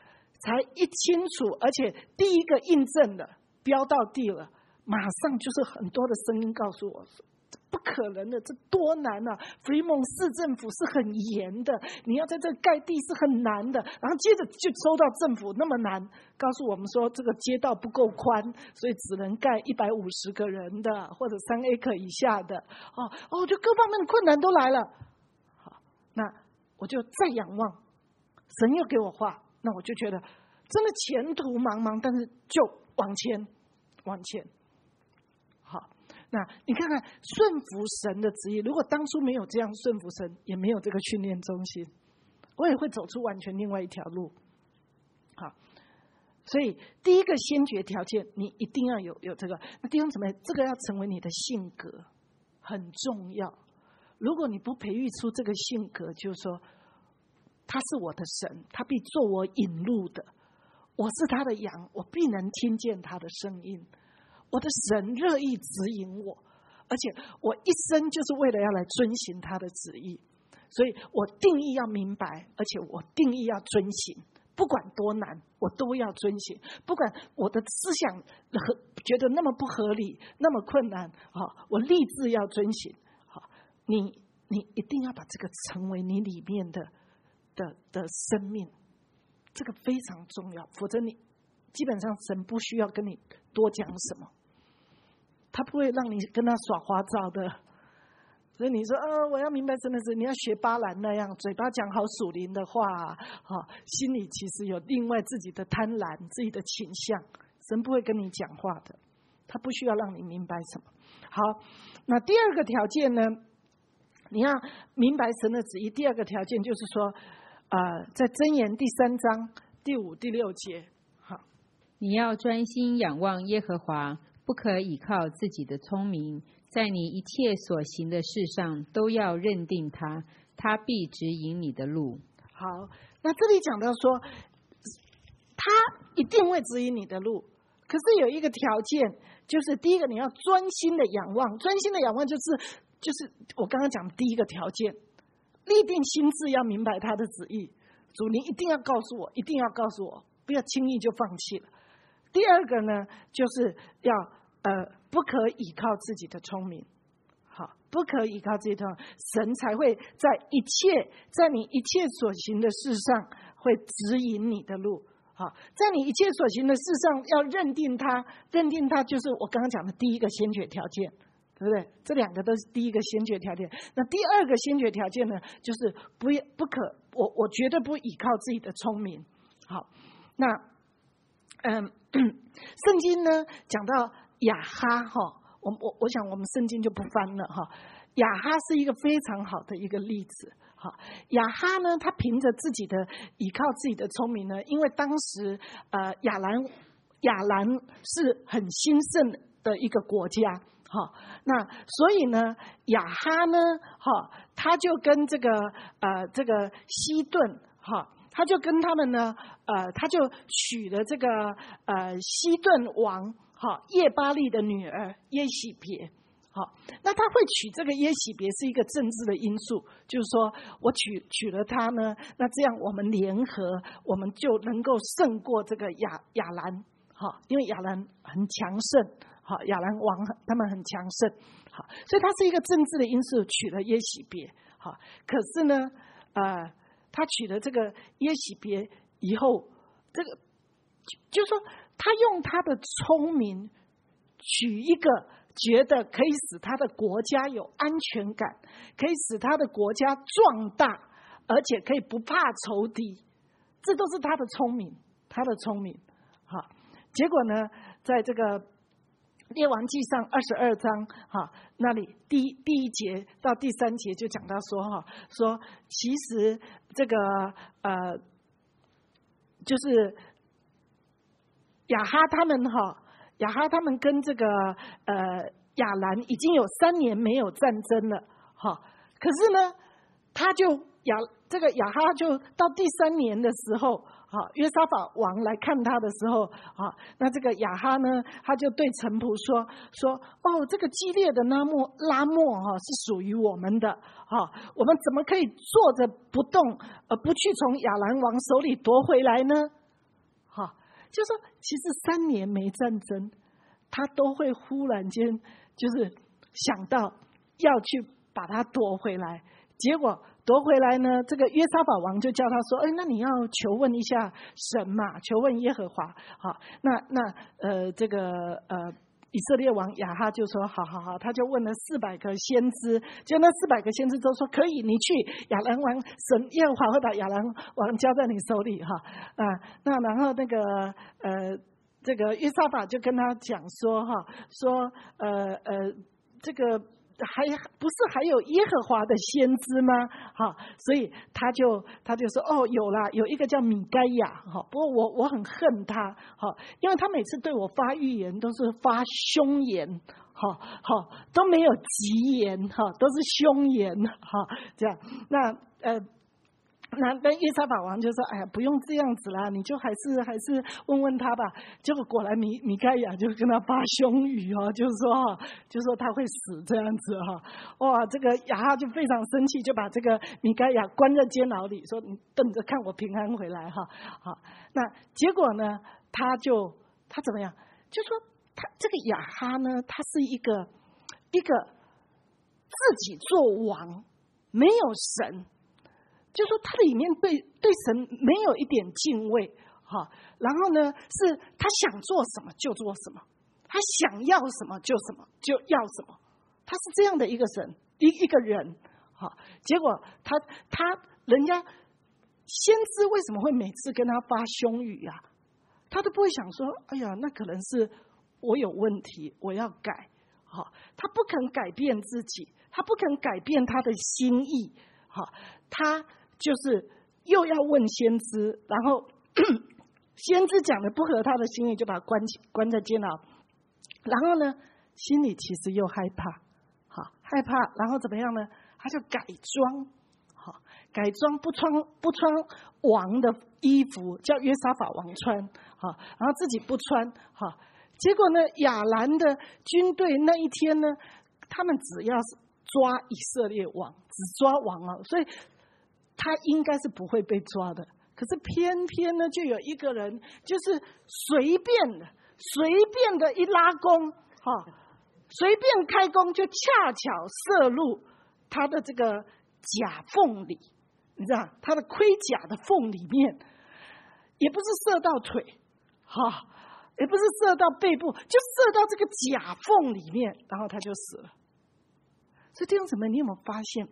才一清楚，而且第一个印证了，标到地了，马上就是很多的声音告诉我说，不可能的，这多难啊！弗里蒙市政府是很严的，你要在这盖地是很难的。然后接着就收到政府那么难，告诉我们说这个街道不够宽，所以只能盖150个人的或者3 acre 以下的。就各方面的困难都来了。好，那我就再仰望，神又给我话，那我就觉得真的前途茫茫，但是就往前。好。那你看看顺服神的旨意，如果当初没有这样顺服神，也没有这个训练中心，我也会走出完全另外一条路。好，所以第一个先决条件，你一定要有这个。那弟兄姊妹，这个要成为你的性格，很重要。如果你不培育出这个性格，就是说他是我的神，他必做我引路的，我是他的羊，我必能听见他的声音。我的神乐意指引我，而且我一生就是为了要来遵行他的旨意，所以我定义要明白，而且我定义要遵行，不管多难我都要遵行，不管我的思想觉得那么不合理那么困难，我立志要遵行。你一定要把这个成为你里面的生命，这个非常重要，否则你基本上神不需要跟你多讲什么，他不会让你跟他耍花招的。所以你说我要明白真的是你要学巴兰那样，嘴巴讲好属灵的话，心里其实有另外自己的贪婪自己的倾向，神不会跟你讲话的，他不需要让你明白什么。好，那第二个条件呢，你要明白神的旨意，第二个条件就是说在箴言第3章第5、第6节， 你要专心仰望耶和华，不可倚靠自己的聪明，在你一切所行的事上都要认定他，他必指引你的路。 好，那这里讲到说他一定会指引你的路，可是有一个条件，就是第一个你要专心的仰望，专心的仰望就是我刚刚讲的第一个条件，立定心志要明白他的旨意，主你一定要告诉我，一定要告诉我，不要轻易就放弃了。第二个呢，就是要不可倚靠自己的聪明，好，不可倚靠自己的聪明，神才会在你一切所行的事上会指引你的路。好，在你一切所行的事上要认定他就是我刚刚讲的第一个先决条件，对不对？这两个都是第一个先决条件。那第二个先决条件呢，就是不可，我绝对不倚靠自己的聪明。好，那圣经呢讲到亚哈我想我们圣经就不翻了亚哈是一个非常好的一个例子。亚哈呢，他凭着自己的依靠自己的聪明呢，因为当时亚兰是很兴盛的一个国家，那所以呢亚哈呢他就跟这个西顿他就跟他们呢他就娶了这个西顿王叶巴利的女儿耶喜别。那他会娶这个耶喜别是一个政治的因素，就是说我娶了他呢，那这样我们联合，我们就能够胜过这个亚兰，因为亚兰很强盛，亚兰王他们很强盛，所以他是一个政治的因素，娶了耶喜别。可是呢他娶了这个耶喜别以后，这个就是说他用他的聪明娶一个觉得可以使他的国家有安全感，可以使他的国家壮大，而且可以不怕仇敌，这都是他的聪明。结果呢，在这个列王纪上22章那里第一节到第3节就讲到说其实这个就是亚哈他们跟这个亚兰已经有3年没有战争了，可是呢这个亚哈就到第3年的时候，约沙法王来看他的时候，那这个亚哈呢他就对臣仆说这个基列的拉末是属于我们的，我们怎么可以坐着不动不去从亚兰王手里夺回来呢？ 就说其实3年没战争，他都会忽然间就是想到要去把它夺回来。结果夺回来呢，这个约沙法王就叫他说：“那你要求问一下神嘛，求问耶和华。”好，这个以色列王亚哈就说：“好，他就问了400个先知，就那400个先知都说可以，你去亚兰王，神耶和华会把亚兰王交在你手里哈那然后那个这个约沙法就跟他讲说说这个。不是还有耶和华的先知吗？所以他就说有啦，有一个叫米该亚不过我很恨他因为他每次对我发预言都是发凶言都没有吉言都是凶言这样那约沙法王就说：“哎呀，不用这样子啦，你就还是问问他吧。”结果果然米该亚就跟他发凶语就是说他会死这样子哇，这个亚哈就非常生气，就把这个米该亚关在监牢里，说：“你瞪着看我平安回来好，那结果呢，他怎么样？就说他这个亚哈呢，他是一个自己做王，没有神。就说他里面对神没有一点敬畏然后呢是他想做什么就做什么，他想要什么就要什么，他是这样的一个神一个人结果人家先知为什么会每次跟他发凶语啊？他都不会想说：“哎呀，那可能是我有问题，我要改。”他不肯改变自己，他不肯改变他的心意他就是又要问先知，然后先知讲的不合他的心意，就把他关在监牢。然后呢，心里其实又害怕，然后怎么样呢？他就改装不穿王的衣服，叫约沙法王穿，然后自己不穿，结果呢，亚兰的军队那一天呢，他们只要是抓以色列王，只抓王所以他应该是不会被抓的。可是偏偏呢，就有一个人就是随便的一拉弓随便开弓，就恰巧射入他的这个甲缝里，你知道他的盔甲的缝里面，也不是射到腿也不是射到背部，就射到这个甲缝里面，然后他就死了。所以弟兄姊妹，你有没有发现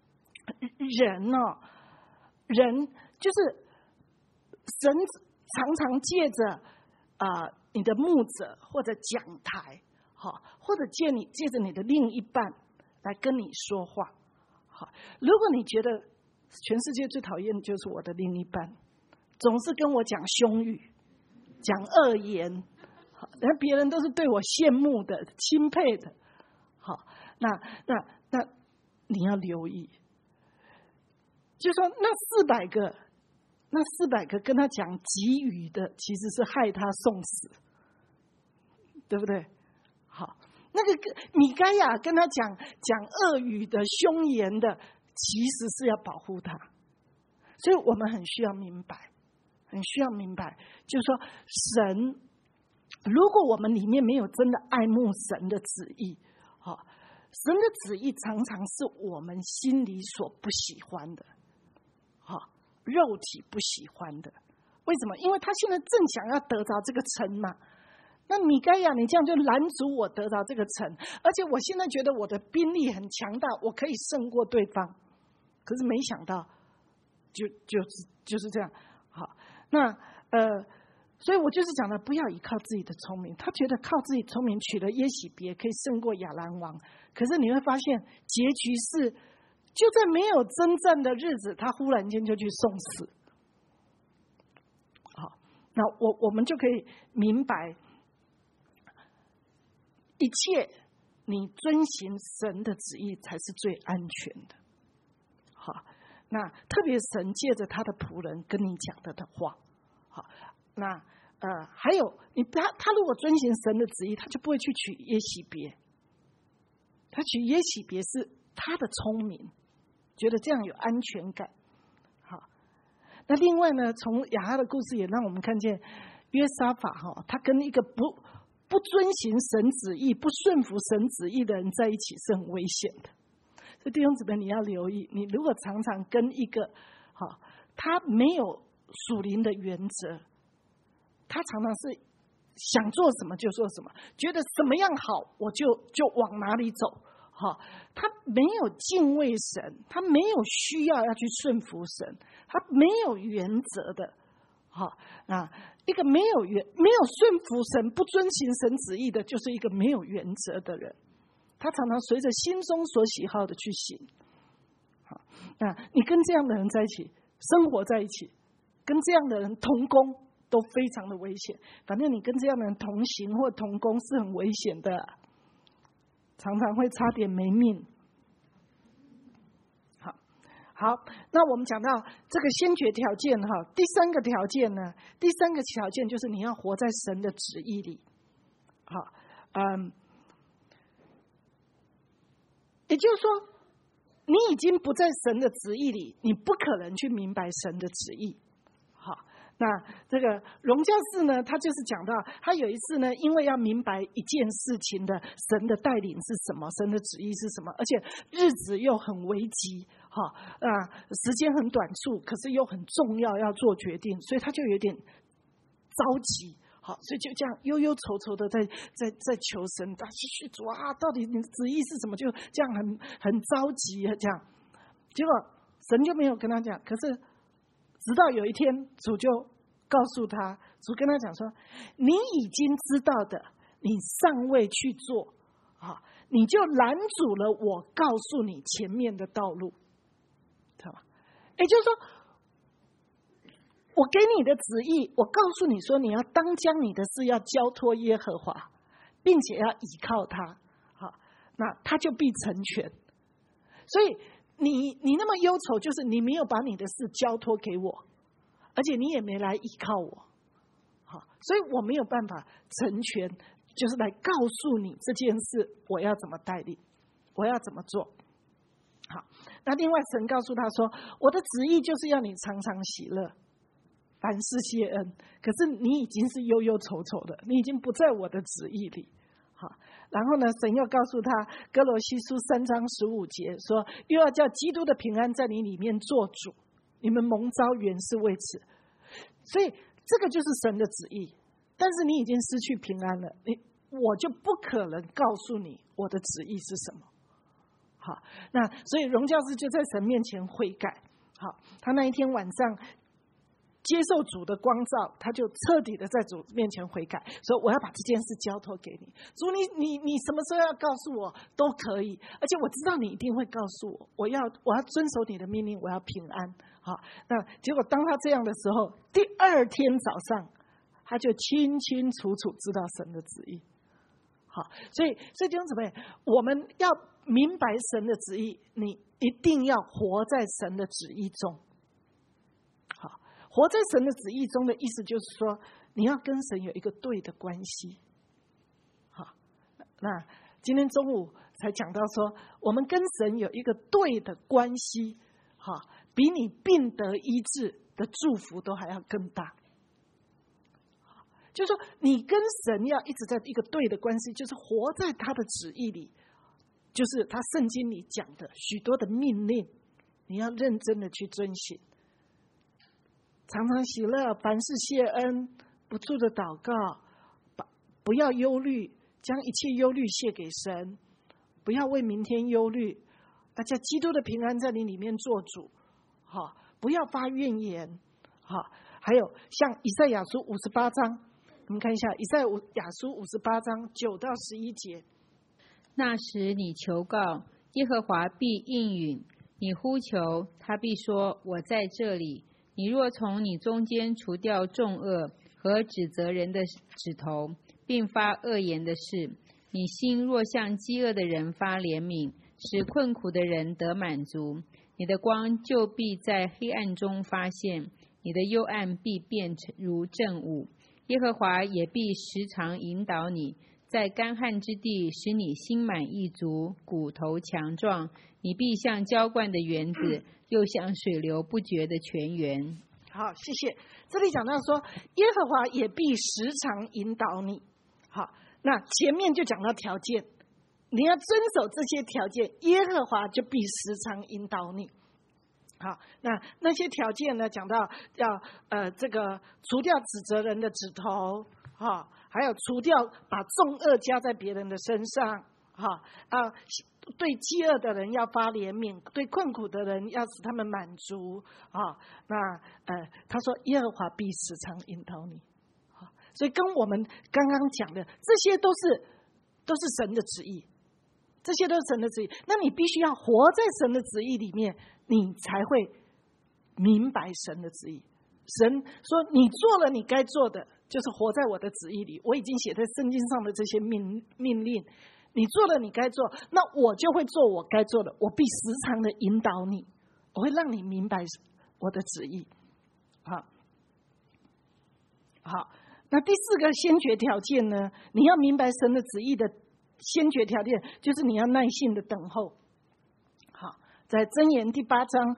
人就是神常常借着你的牧者或者讲台或者借着你的另一半来跟你说话如果你觉得全世界最讨厌的就是我的另一半，总是跟我讲凶语，讲恶言，然后别人都是对我羡慕的、钦佩的，那你要留意，就说那400个跟他讲给予的，其实是害他送死，对不对？好，那个米该亚跟他讲恶语的、凶言的，其实是要保护他。所以我们很需要明白，就是说神，如果我们里面没有真的爱慕神的旨意，神的旨意常常是我们心里所不喜欢的，肉体不喜欢的。为什么？因为他现在正想要得着这个城嘛。那米该亚，你这样就拦阻我得着这个城，而且我现在觉得我的兵力很强大，我可以胜过对方。可是没想到，就是这样。好，那所以我就是讲的，不要依靠自己的聪明。他觉得靠自己聪明娶了耶洗别可以胜过亚兰王，可是你会发现结局是，就在没有征战的日子，他忽然间就去送死。好，那我们就可以明白，一切你遵行神的旨意才是最安全的。好，那特别神借着他的仆人跟你讲的话，好，那还有他如果遵行神的旨意，他就不会去娶耶洗别。他娶耶洗别是他的聪明，觉得这样有安全感。好，那另外呢，从亚哈的故事也让我们看见， 约沙法他跟一个不遵行神旨意、不顺服神旨意的人在一起是很危险的。所以弟兄姊妹，你要留意，你如果常常跟一个他没有属灵的原则，他常常是想做什么就做什么，觉得什么样好我就往哪里走。他没有敬畏神，他没有需要去顺服神，他没有原则的。一个没有顺服神、不遵行神旨意的，就是一个没有原则的人。他常常随着心中所喜好的去行。那你跟这样的人在一起，生活在一起，跟这样的人同工都非常的危险。反正你跟这样的人同行或同工是很危险的，常常会差点没命。好，那我们讲到这个先决条件第三个条件呢，第三个条件就是你要活在神的旨意里。也就是说，你已经不在神的旨意里，你不可能去明白神的旨意。那这个荣教士呢，他就是讲到，他有一次呢，因为要明白一件事情的神的带领是什么，神的旨意是什么，而且日子又很危急，时间很短促，可是又很重要，要做决定，所以他就有点着急。所以就这样忧忧愁愁的在求神，主啊，到底你的旨意是什么？就这样很着急这样。结果神就没有跟他讲，可是直到有一天，主就告诉他，主跟他讲说：“你已经知道的，你尚未去做，你就拦阻了我告诉你前面的道路。”也就是说，我给你的旨意，我告诉你说，你要当将你的事要交托耶和华，并且要倚靠他，那他就必成全。所以你那么忧愁，就是你没有把你的事交托给我，而且你也没来依靠我，所以我没有办法成全，就是来告诉你这件事我要怎么带领，我要怎么做。好，那另外神告诉他说，我的旨意就是要你常常喜乐，凡事谢恩。可是你已经是忧忧愁愁的，你已经不在我的旨意里。好，然后呢，神又告诉他，哥罗西书3章15节说，又要叫基督的平安在你里面做主，你们蒙召原是为此。所以这个就是神的旨意，但是你已经失去平安了，我就不可能告诉你我的旨意是什么。好，那所以荣教士就在神面前悔改。好，他那一天晚上接受主的光照，他就彻底的在主面前悔改，说我要把这件事交托给你，主，你什么时候要告诉我都可以，而且我知道你一定会告诉我，我要遵守你的命令，我要平安。好，那结果当他这样的时候，第二天早上他就清清楚楚知道神的旨意。好，所以弟兄姊妹，我们要明白神的旨意，你一定要活在神的旨意中。好，活在神的旨意中的意思就是说，你要跟神有一个对的关系。好，那今天中午才讲到说，我们跟神有一个对的关系，好，比你病得医治的祝福都还要更大。就是说，你跟神要一直在一个对的关系，就是活在他的旨意里，就是他圣经里讲的许多的命令，你要认真的去遵行。常常喜乐，凡事谢恩，不住的祷告，不要忧虑，将一切忧虑卸给神，不要为明天忧虑。大家基督的平安在你里面做主，不要发怨言。还有像以赛亚书58章，我们看一下以赛亚书58章9到11节。 那时你求告，耶和华必应允；你呼求，他必说：我在这里。你若从你中间除掉重恶和指责人的指头，并发恶言的事，你心若向饥饿的人发怜悯，使困苦的人得满足，你的光就必在黑暗中发现，你的幽暗必变如正午。耶和华也必时常引导你，在干旱之地使你心满意足，骨头强壮，你必像浇灌的园子，又像水流不绝的泉源。 好，谢谢。这里讲到说，耶和华也必时常引导你。好，那前面就讲到条件，你要遵守这些条件，耶和华就必时常引导你。好，那些条件呢，讲到要这个除掉指责人的指头，哈，还有除掉把重恶加在别人的身上，哈对饥饿的人要发怜悯，对困苦的人要使他们满足啊。他说耶和华必时常引导你，所以跟我们刚刚讲的这些都是神的旨意，这些都是神的旨意。那你必须要活在神的旨意里面，你才会明白神的旨意。神说你做了你该做的，就是活在我的旨意里。我已经写在圣经上的这些命令。你做了你该做，那我就会做我该做的，我必时常的引导你，我会让你明白我的旨意。好，那第4个先决条件呢，你要明白神的旨意的先决条件，就是你要耐心的等候。好，在箴言第8章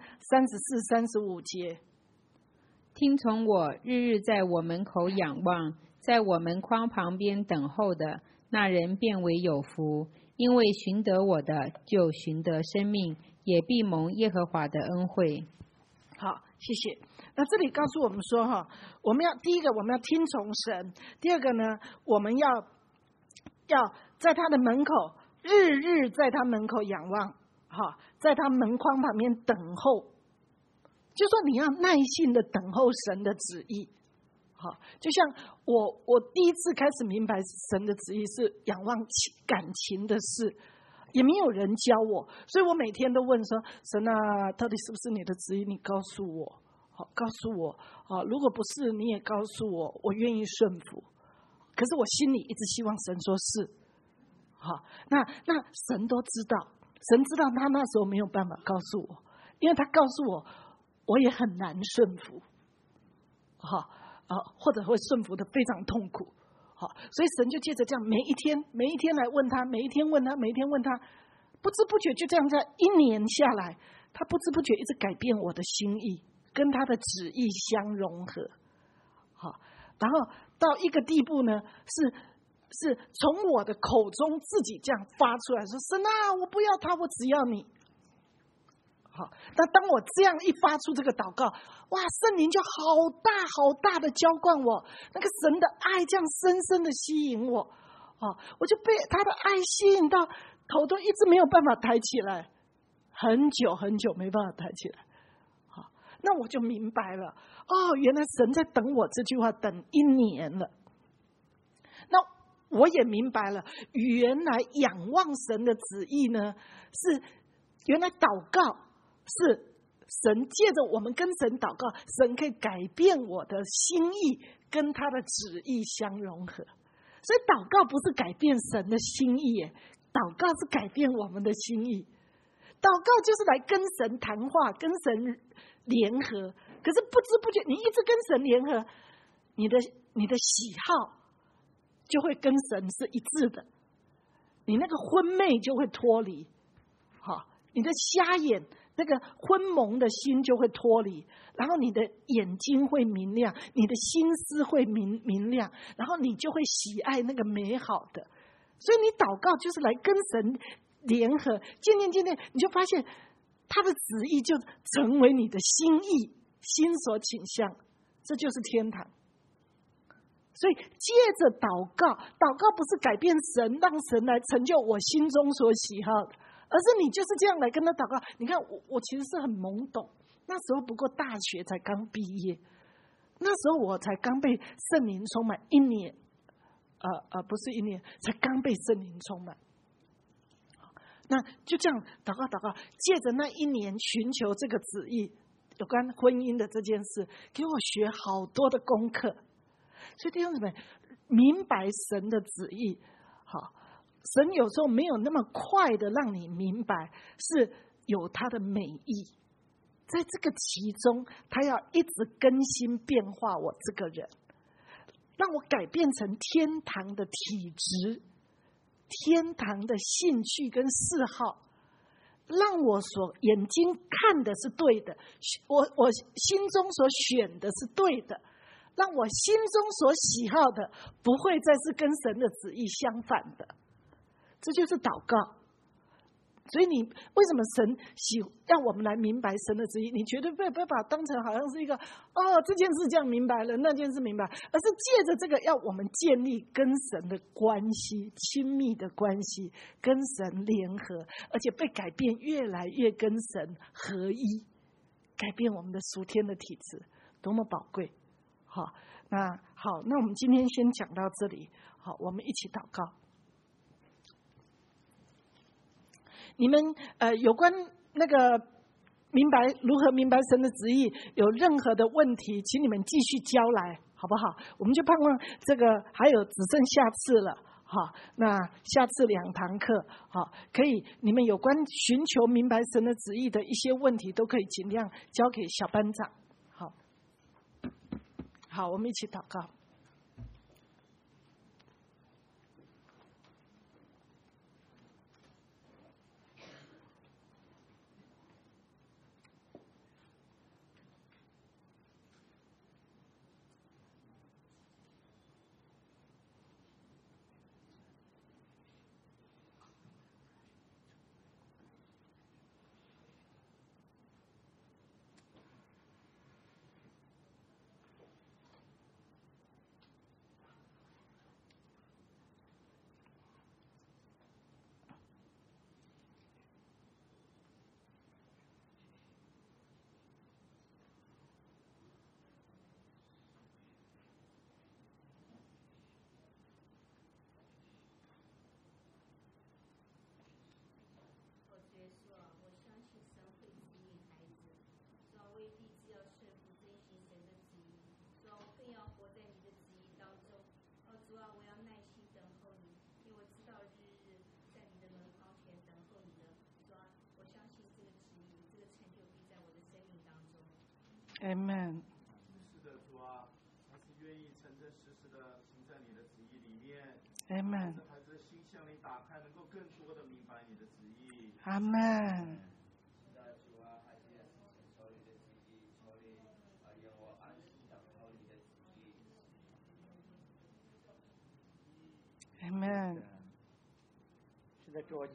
34、35节， 听从我，日日在我门口仰望，在我门框旁边等候的，那人便为有福，因为寻得我的，就寻得生命，也必蒙耶和华的恩惠。 好，谢谢。那这里告诉我们说，我们要第一个我们要听从神，第二个呢，我们要在他的门口，日日在他门口仰望，在他门框旁边等候，就说你要耐心的等候神的旨意。好，就像我第一次开始明白神的旨意是仰望感情的事，也没有人教我，所以我每天都问说：神啊，到底是不是你的旨意？你告诉我，好，告诉我，如果不是，你也告诉我，我愿意顺服。可是我心里一直希望神说是，好，那神都知道，神知道他那时候没有办法告诉我，因为他告诉我，我也很难顺服，好。或者会顺服的非常痛苦，好，所以神就借着这样每一天来问他，每一天问他，不知不觉就这样在1年下来，他不知不觉一直改变我的心意，跟他的旨意相融合，好，然后到一个地步呢，是从我的口中自己这样发出来说：神啊，我不要他，我只要你。好，那当我这样一发出这个祷告，哇，圣灵就好大的浇灌我，那个神的爱这样深深的吸引我，我就被他的爱吸引到头都一直没有办法抬起来，很久没办法抬起来。好，那我就明白了，原来神在等我这句话等1年了。那我也明白了，原来仰望神的旨意呢，是原来祷告是神借着我们跟神祷告，神可以改变我的心意，跟他的旨意相融合。所以祷告不是改变神的心意耶，祷告是改变我们的心意。祷告就是来跟神谈话，跟神联合。可是不知不觉你一直跟神联合，你的喜好就会跟神是一致的，你那个昏昧就会脱离，你的瞎眼那个昏蒙的心就会脱离，然后你的眼睛会明亮，你的心思会明亮，然后你就会喜爱那个美好的。所以你祷告就是来跟神联合，渐渐你就发现他的旨意就成为你的心意，心所倾向，这就是天堂。所以借着祷告不是改变神，让神来成就我心中所喜好的，而是你就是这样来跟他祷告。你看我其实是很懵懂，那时候不过大学才刚毕业，那时候我才刚被圣灵充满1年，不是1年，才刚被圣灵充满。那就这样祷告，借着那1年寻求这个旨意，有关婚姻的这件事，给我学好多的功课。所以弟兄姊妹，明白神的旨意，好，神有时候没有那么快的让你明白，是有他的美意，在这个其中，他要一直更新变化我这个人，让我改变成天堂的体质，天堂的兴趣跟嗜好， 让我所眼睛看的是对的，我心中所选的是对的，让我心中所喜好的不会再是跟神的旨意相反的。这就是祷告。所以你为什么神让我们来明白神的旨意？你绝对不要把它当成好像是一个这件事这样明白了，那件事明白，而是借着这个要我们建立跟神的关系，亲密的关系，跟神联合，而且被改变，越来越跟神合一，改变我们的属天的体质，多么宝贵！好，那我们今天先讲到这里。好，我们一起祷告。你们有关那个如何明白神的旨意，有任何的问题，请你们继续交来，好不好？我们就盼望这个还有只剩下次了，好，那下次2堂课，好，可以你们有关寻求明白神的旨意的一些问题，都可以尽量交给小班长。好，我们一起祷告。Amen。 是的，主啊，还是愿意诚真实实的行在你的旨意里面。 Amen。 让孩子的心向你打开，能够更多的明白你的旨意。 Amen。 是的，主啊，孩子也是承受你的旨意，求你让我安心等候你的旨意。 Amen。 是的，主。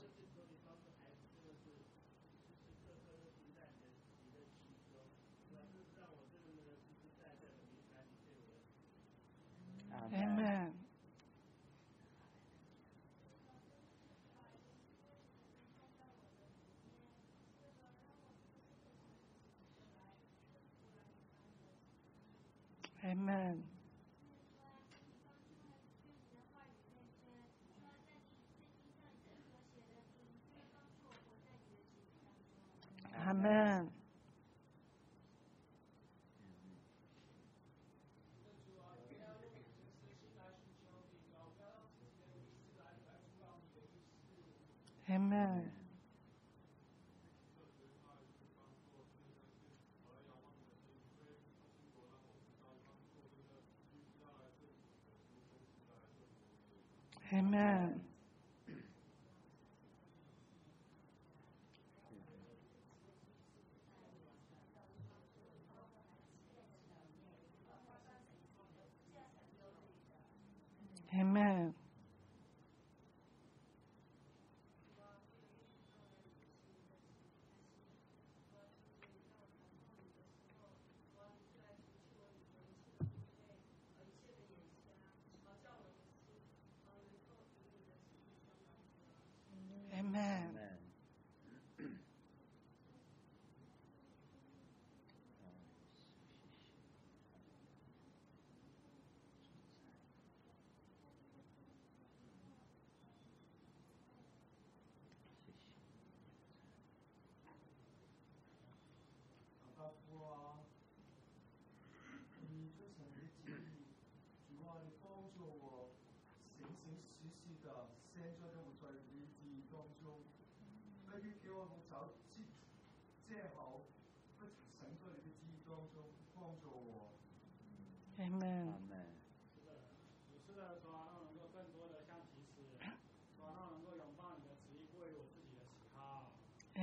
Amen。Amen。Amen。Amen。Amen。Amen。Amen。 是的，主啊，让我能够更多的像彼此，主啊，让我能够拥抱你的旨意，过于我自己的喜好。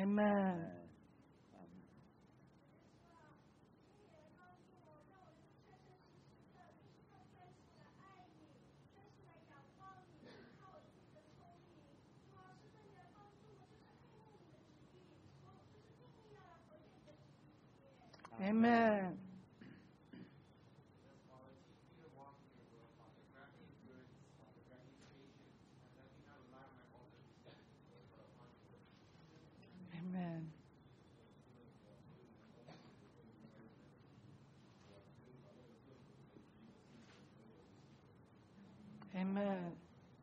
Amen。Amen。Amen。Amen。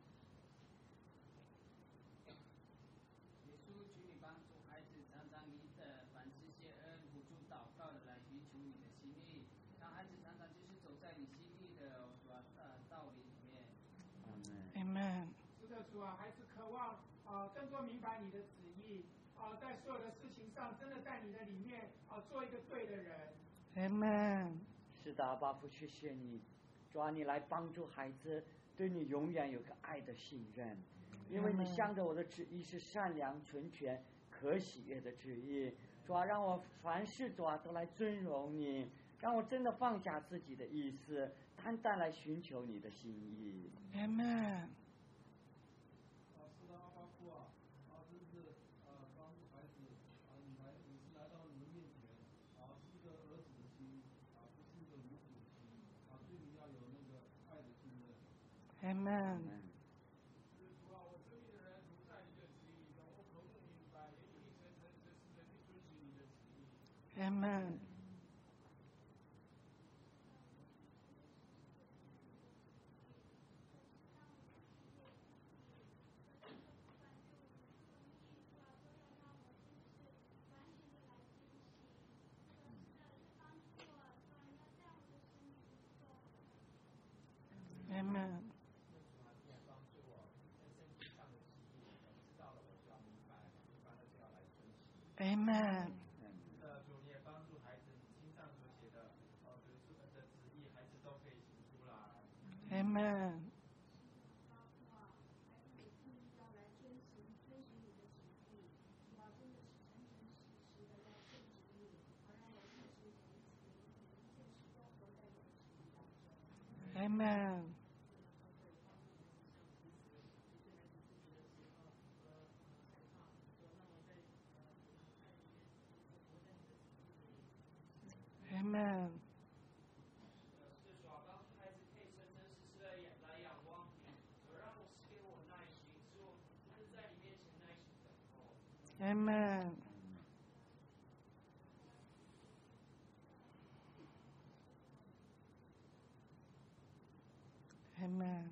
耶稣，求你帮助孩子常常以凡事谢恩、不住祷告的来寻求你的心意，让孩子常常就是走在你心意的道理里面。 Amen。 是的，主啊，孩子渴望更多明白你的旨意在所有的事情上，真的在你的里面做一个对的人。 Amen。 是的，阿爸父，谢谢你，主啊，你来帮助孩子，对你永远有个爱的信任，因为你向着我的旨意是善良、纯全、可喜悦的旨意。主啊，让我凡事主啊都来尊荣你，让我真的放下自己的意思，单单来寻求你的心意。 Amen。 是的，阿爸父啊，真是帮助孩子你是来到你们面前是一个儿子的心不是一个母子的心对你要有那个爱的信任。 Amen。 主啊，我生命的人不在你的旨意中，我渴慕明白，也有你诚诚实实的去遵循你的旨意。 Amen。Amen。Amen。 主，你也帮助孩子，你经上所写的的旨意，孩子都可以行出来。 Amen。Amen。Amen。 是主啊，帮助孩子可以诚诚实实的来仰望你，让我赐给我耐心，使我真的在你面前耐心等候。 Amen。Amen。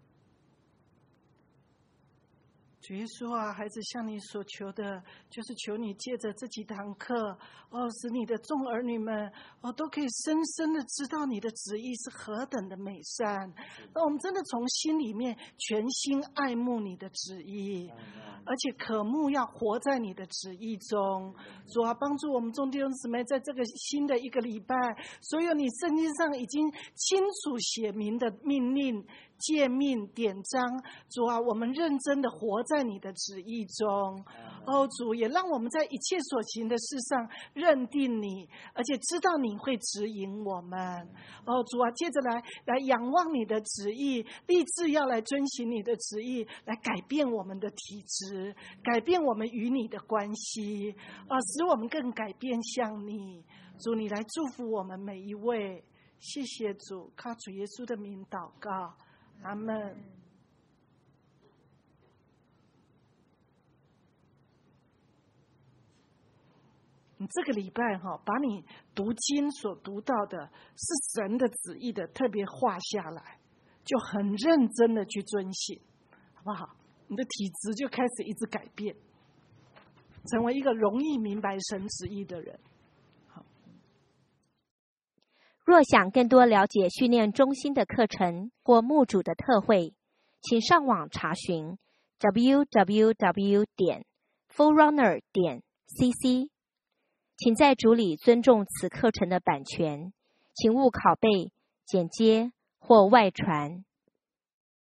主耶稣啊，孩子向你所求的，就是求你借着这几堂课，使你的众儿女们，都可以深深的知道你的旨意是何等的美善。让我们真的从心里面全心爱慕你的旨意，而且渴慕要活在你的旨意中。主啊，帮助我们众弟兄姊妹，在这个新的一个礼拜，所有你圣经上已经清楚写明的命令、诫命、典章，主啊，我们认真的活在你的旨意中。主也让我们在一切所行的事上认定你，而且知道你会指引我们。主啊，接着来仰望你的旨意，立志要来遵行你的旨意，来改变我们的体质，改变我们与你的关系，使我们更改变向你。主，你来祝福我们每一位。谢谢主，靠主耶稣的名祷告，阿们。你这个礼拜把你读经所读到的是神的旨意的特别画下来，就很认真的去遵行，好不好？你的体质就开始一直改变，成为一个容易明白神旨意的人。好， 若想更多了解训练中心的课程或牧主的特会，请上网查询 www.forerunner.cc。请在主里尊重此课程的版权，请勿拷贝、剪接或外传。